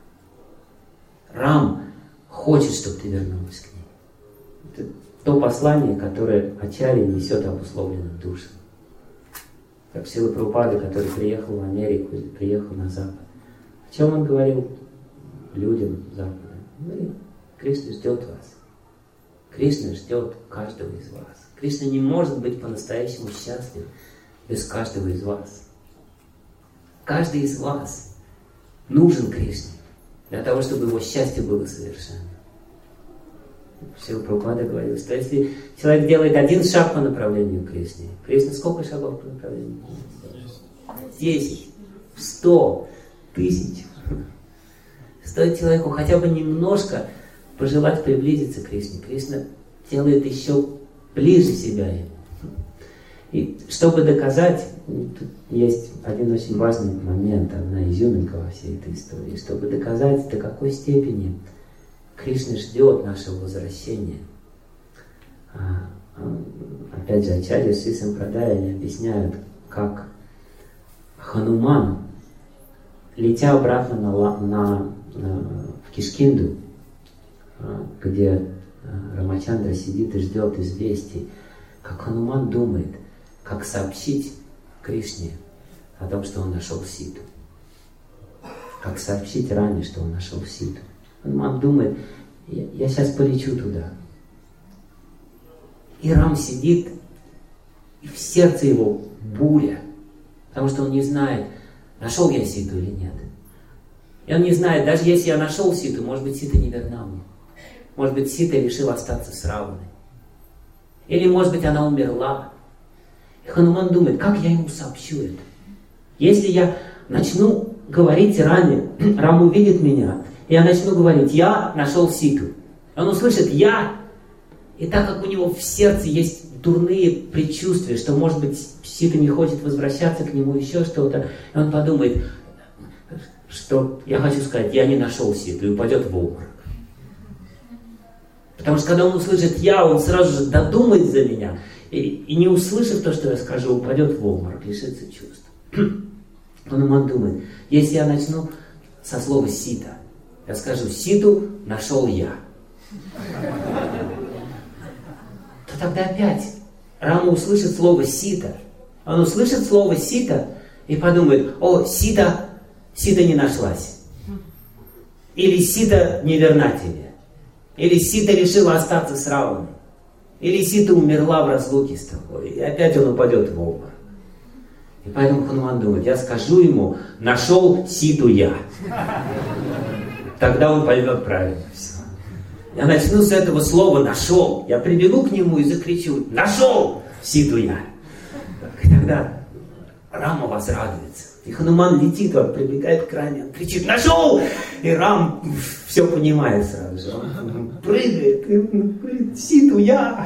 Рам хочет, чтобы ты вернулась к ней. Это то послание, которое ачарья несет обусловленным душам. Как Шрила Прабхупада, который приехал в Америку или приехал на Запад. О чем он говорил людям Запада? Он говорил: Кришна ждет вас. Кришна ждет каждого из вас. Кришна не может быть по-настоящему счастлив без каждого из вас. Каждый из вас нужен Кришне для того, чтобы его счастье было совершенно. Шрила Прабхупада говорил, что если человек делает один шаг по направлению к Кришне, Кришна сколько шагов по направлению к Кришне? Десять, сто, тысяч. Стоит человеку хотя бы немножко пожелать приблизиться к Кришне. Кришна делает еще ближе себя ему. И чтобы доказать, тут есть один очень важный момент, одна изюминка во всей этой истории. Чтобы доказать, до какой степени Кришна ждет нашего возвращения. опять же, Ачарья Шри Сампрадая, они объясняют, как Хануман, летя обратно на, на, на, в Кишкинду, где Рамачандра сидит и ждет известий, как Хануман думает, как сообщить Кришне о том, что он нашел Ситу. Как сообщить Раме, что он нашел Ситу. Хануман думает, я, я сейчас полечу туда. И Рам сидит, и в сердце его буря, потому что он не знает, нашел я Ситу или нет. И он не знает, даже если я нашел Ситу, может быть, Сита не верна мне. Может быть, Сита решила остаться с Раваной. Или, может быть, она умерла. И Хануман думает, как я ему сообщу это? Если я начну говорить Раме, Рам увидит меня, и я начну говорить, я нашел Ситу. Он услышит «я», и так как у него в сердце есть дурные предчувствия, что, может быть, Сита не хочет возвращаться к нему, еще что-то, и он подумает, что я хочу сказать, я не нашел Ситу, и упадет в обморок. Потому что когда он услышит «я», он сразу же додумает за меня, и, и не услышав то, что я скажу, упадет в обморок, лишится чувств. Хануман думает, если я начну со слова «сита», я скажу «ситу нашел я», то тогда опять Рама услышит слово «сита». Он услышит слово «сита» и подумает, о, Сита, Сита не нашлась. Или Сита не верна тебе. Или Сита решила остаться с Раваной. Или Сита умерла в разлуке с тобой. И опять он упадет в обморок. И поэтому Хануман думает, я скажу ему, нашел Ситу я. Тогда он поймет правильно все. Я начну с этого слова «нашел». Я прибегу к нему и закричу «нашел Ситу я». И тогда Рама возрадуется. И Хануман летит, он прибегает к Раме, он кричит «нашел!» И Рам все понимает сразу же. Он прыгает, говорит «Ситу я».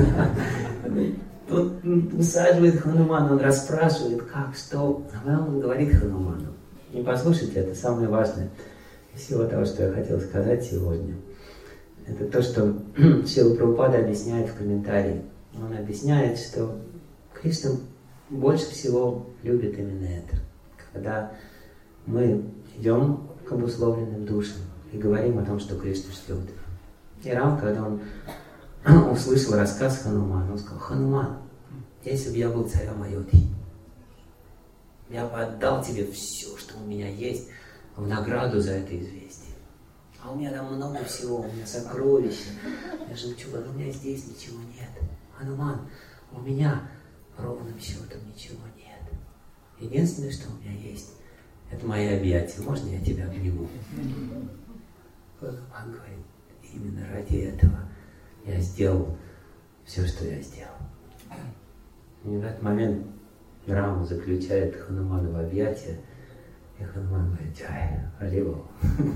Он усаживает Ханумана, он расспрашивает, как, что. А он говорит Хануману. И послушайте, это самое важное из всего того, что я хотел сказать сегодня. Это то, что Шрила Прабхупада объясняет в комментарии. Он объясняет, что Кришна больше всего любит именно это. Когда мы идем к обусловленным душам и говорим о том, что Кришна ждет. И Рам, когда он услышал рассказ Ханумана, он сказал: Хануман, если бы я был царем Айодхи, я бы отдал тебе все, что у меня есть, в награду за это известие. А у меня там много всего, у меня сокровища, я жемчуга, но у меня здесь ничего нет. Хануман, у меня ровным счетом ничего нет. Единственное, что у меня есть, это мои объятия. Можно я тебя обниму? Хануман говорит, именно ради этого я сделал все, что я сделал. И в этот момент Рама заключает Ханумана в объятия, и Хануман говорит: ай, Аривал.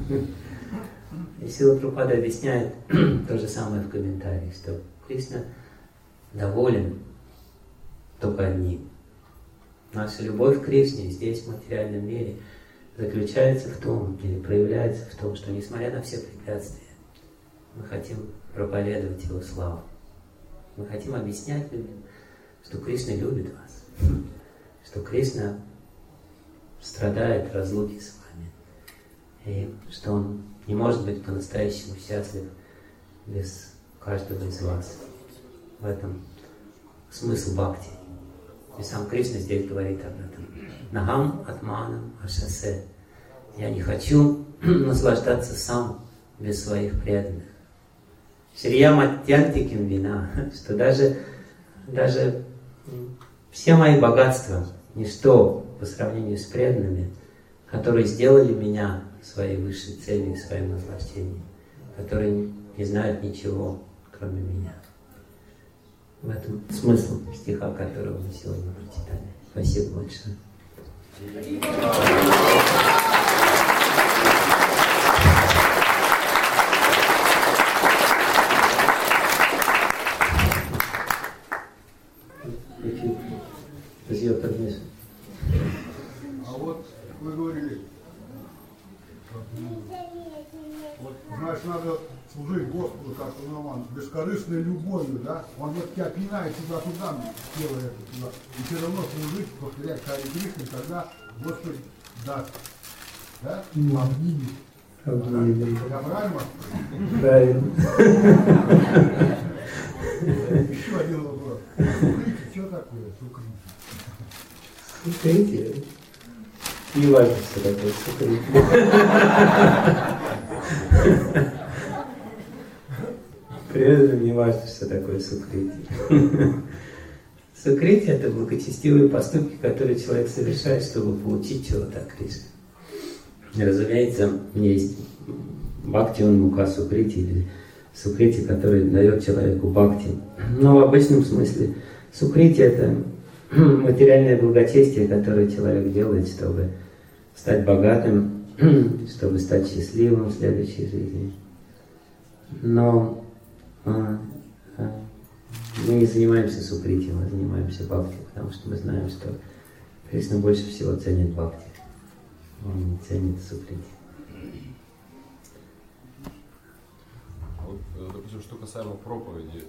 И Шрила Прабхупада объясняет то же самое в комментарии, что Кришна доволен только одним. Наша любовь к Кришне здесь, в материальном мире, заключается в том, или проявляется в том, что несмотря на все препятствия, мы хотим проповедовать Его славу. Мы хотим объяснять людям, что Кришна любит вас, что Кришна страдает в разлуке с вами, и что Он не может быть по-настоящему счастлив без каждого из вас. В этом смысл бхакти. И сам Кришна здесь говорит об этом. Нахам атманам ашасе. Я не хочу наслаждаться сам без своих преданных. Шриям аттянтиким вина, что даже, даже все мои богатства ничто по сравнению с преданными, которые сделали меня своей высшей целью, своим наслаждением, которые не знают ничего, кроме меня. В этом смысл стиха, которого мы сегодня прочитали. Спасибо большое. А вот вы говорили, вот, значит, надо служить Господу, как Хануман, без бескорыстной любовью, да, он вот тебя пинает туда-туда, делает это туда, и все равно служить, повторять Хари Кришна, тогда Господь даст, да, обнимет. Обнимет. Я правильно? Правильно. Еще один вопрос. Сукрити, что такое сукрити? Сукрити? Не важно, что такое сукрити. Преданным не важно, что такое сукрити. Сукрити — это благочестивые поступки, которые человек совершает, чтобы получить чего-то от Кришны. Разумеется, есть бхактион мука сукрити, или сукрити, который дает человеку бхакти. Но в обычном смысле сукрити — это материальное благочестие, которое человек делает, чтобы стать богатым, чтобы стать счастливым в следующей жизни. Но а, а, мы не занимаемся сукрити, мы занимаемся бхакти, потому что мы знаем, что Кришна больше всего ценит бхакти. Он не ценит сукрити. Вот, допустим, что касаемо проповеди,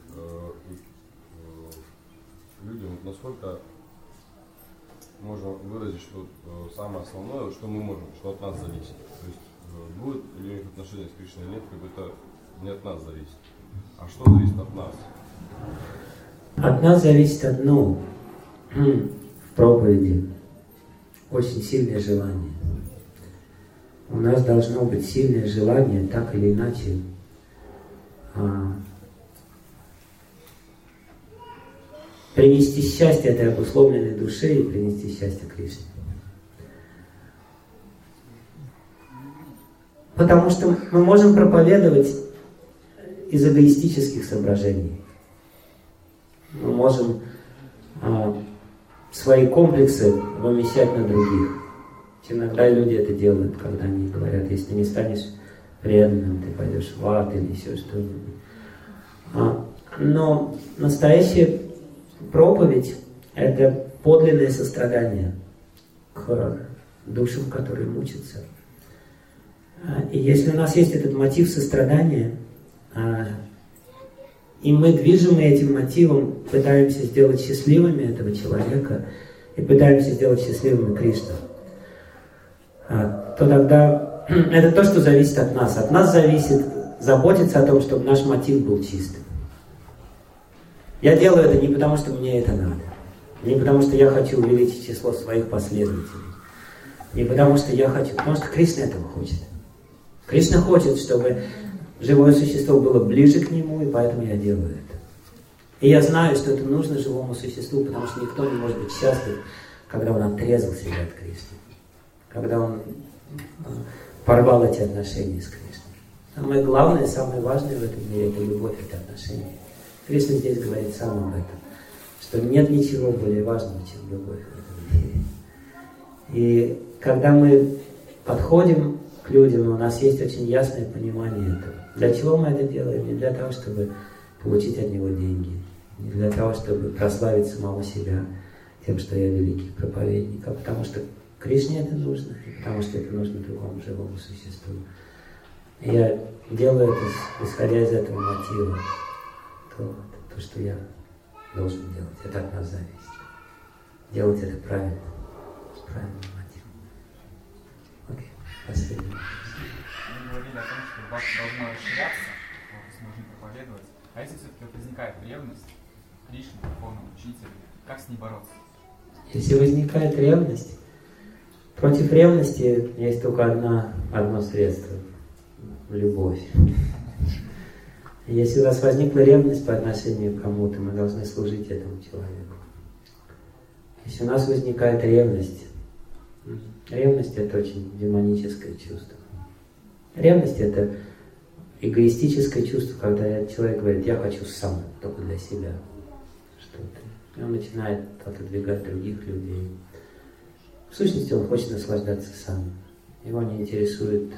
людям, насколько можно выразить, что самое основное, что мы можем, что от нас зависит. То есть будет ли у них отношение с Кришной или нет, как бы это не от нас зависит. А что зависит от нас? От нас зависит одно в проповеди. Очень сильное желание. У нас должно быть сильное желание, так или иначе, а, принести счастье этой обусловленной душе и принести счастье Кришне. Потому что мы можем проповедовать из эгоистических соображений. Мы можем а, свои комплексы вымещать на других. Иногда люди это делают, когда они говорят, если не станешь преданным, ты пойдешь в ад или еще что-нибудь. А, но настоящая проповедь — это подлинное сострадание к душам, которые мучатся. И если у нас есть этот мотив сострадания, и мы, движимые этим мотивом, пытаемся сделать счастливыми этого человека и пытаемся сделать счастливыми Кришну, то тогда это то, что зависит от нас. От нас зависит заботиться о том, чтобы наш мотив был чистым. Я делаю это не потому, что мне это надо, не потому, что я хочу увеличить число своих последователей, не потому, что я хочу, потому что Кришна этого хочет. Кришна хочет, чтобы живое существо было ближе к Нему, и поэтому я делаю это. И я знаю, что это нужно живому существу, потому что никто не может быть счастлив, когда он отрезал себя от Кришны, когда он порвал эти отношения с Кришной. Самое главное, самое важное в этом мире — это любовь, это отношения. Кришна здесь говорит сам об этом, что нет ничего более важного, чем любовь в этом мире. И когда мы подходим к людям, у нас есть очень ясное понимание этого. Для чего мы это делаем? Не для того, чтобы получить от него деньги, не для того, чтобы прославить самого себя тем, что я великий проповедник, а потому что Кришне это нужно, и потому что это нужно другому живому существу. И я делаю это, исходя из этого мотива. То, то, что я должен делать, это от нас зависит. Делать это правильно, с правильным мотивом. Окей, последний. Мы говорили о том, что бхакти должна расширяться, вот, можно проповедовать. А если все-таки возникает ревность к Кришне, духовному учителю, как с ней бороться? Если возникает ревность, против ревности есть только одна, одно средство – любовь. Если у вас возникла ревность по отношению к кому-то, мы должны служить этому человеку. Если у нас возникает ревность, ревность – это очень демоническое чувство. Ревность – это эгоистическое чувство, когда человек говорит: я хочу сам, только для себя что-то. И он начинает отодвигать других людей. В сущности, он хочет наслаждаться сам. Его не интересует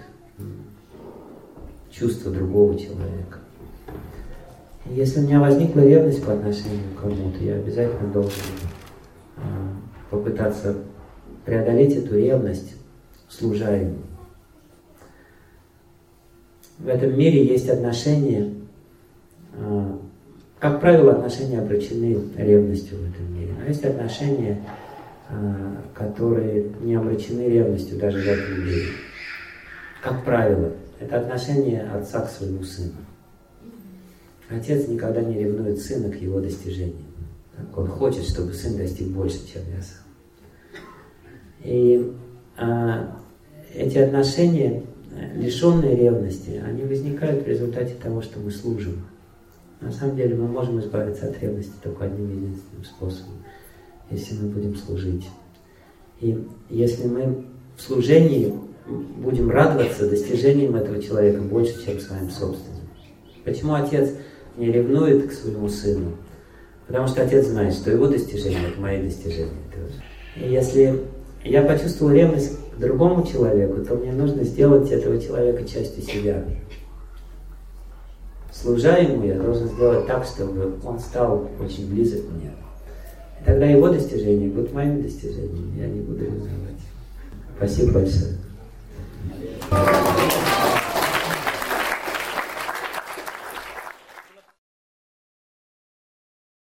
чувство другого человека. И если у меня возникла ревность по отношению к кому-то, я обязательно должен э, попытаться преодолеть эту ревность, служа ему. В этом мире есть отношения, как правило, отношения обречены ревностью в этом мире. Но есть отношения, которые не обречены ревностью даже в этом мире. Как правило, это отношение отца к своему сыну. Отец никогда не ревнует сына к его достижениям. Он хочет, чтобы сын достиг больше, чем я сам. И а, эти отношения, лишенные ревности, они возникают в результате того, что мы служим. На самом деле мы можем избавиться от ревности только одним единственным способом, если мы будем служить. И если мы в служении будем радоваться достижениям этого человека больше, чем своим собственным. Почему отец не ревнует к своему сыну? Потому что отец знает, что его достижения — это мои достижения тоже. И если я почувствовал ревность к другому человеку, то мне нужно сделать этого человека частью себя. Служа ему, я должен сделать так, чтобы он стал очень близок мне. И тогда его достижения будут моими достижениями, я не буду ревновать. Спасибо большое.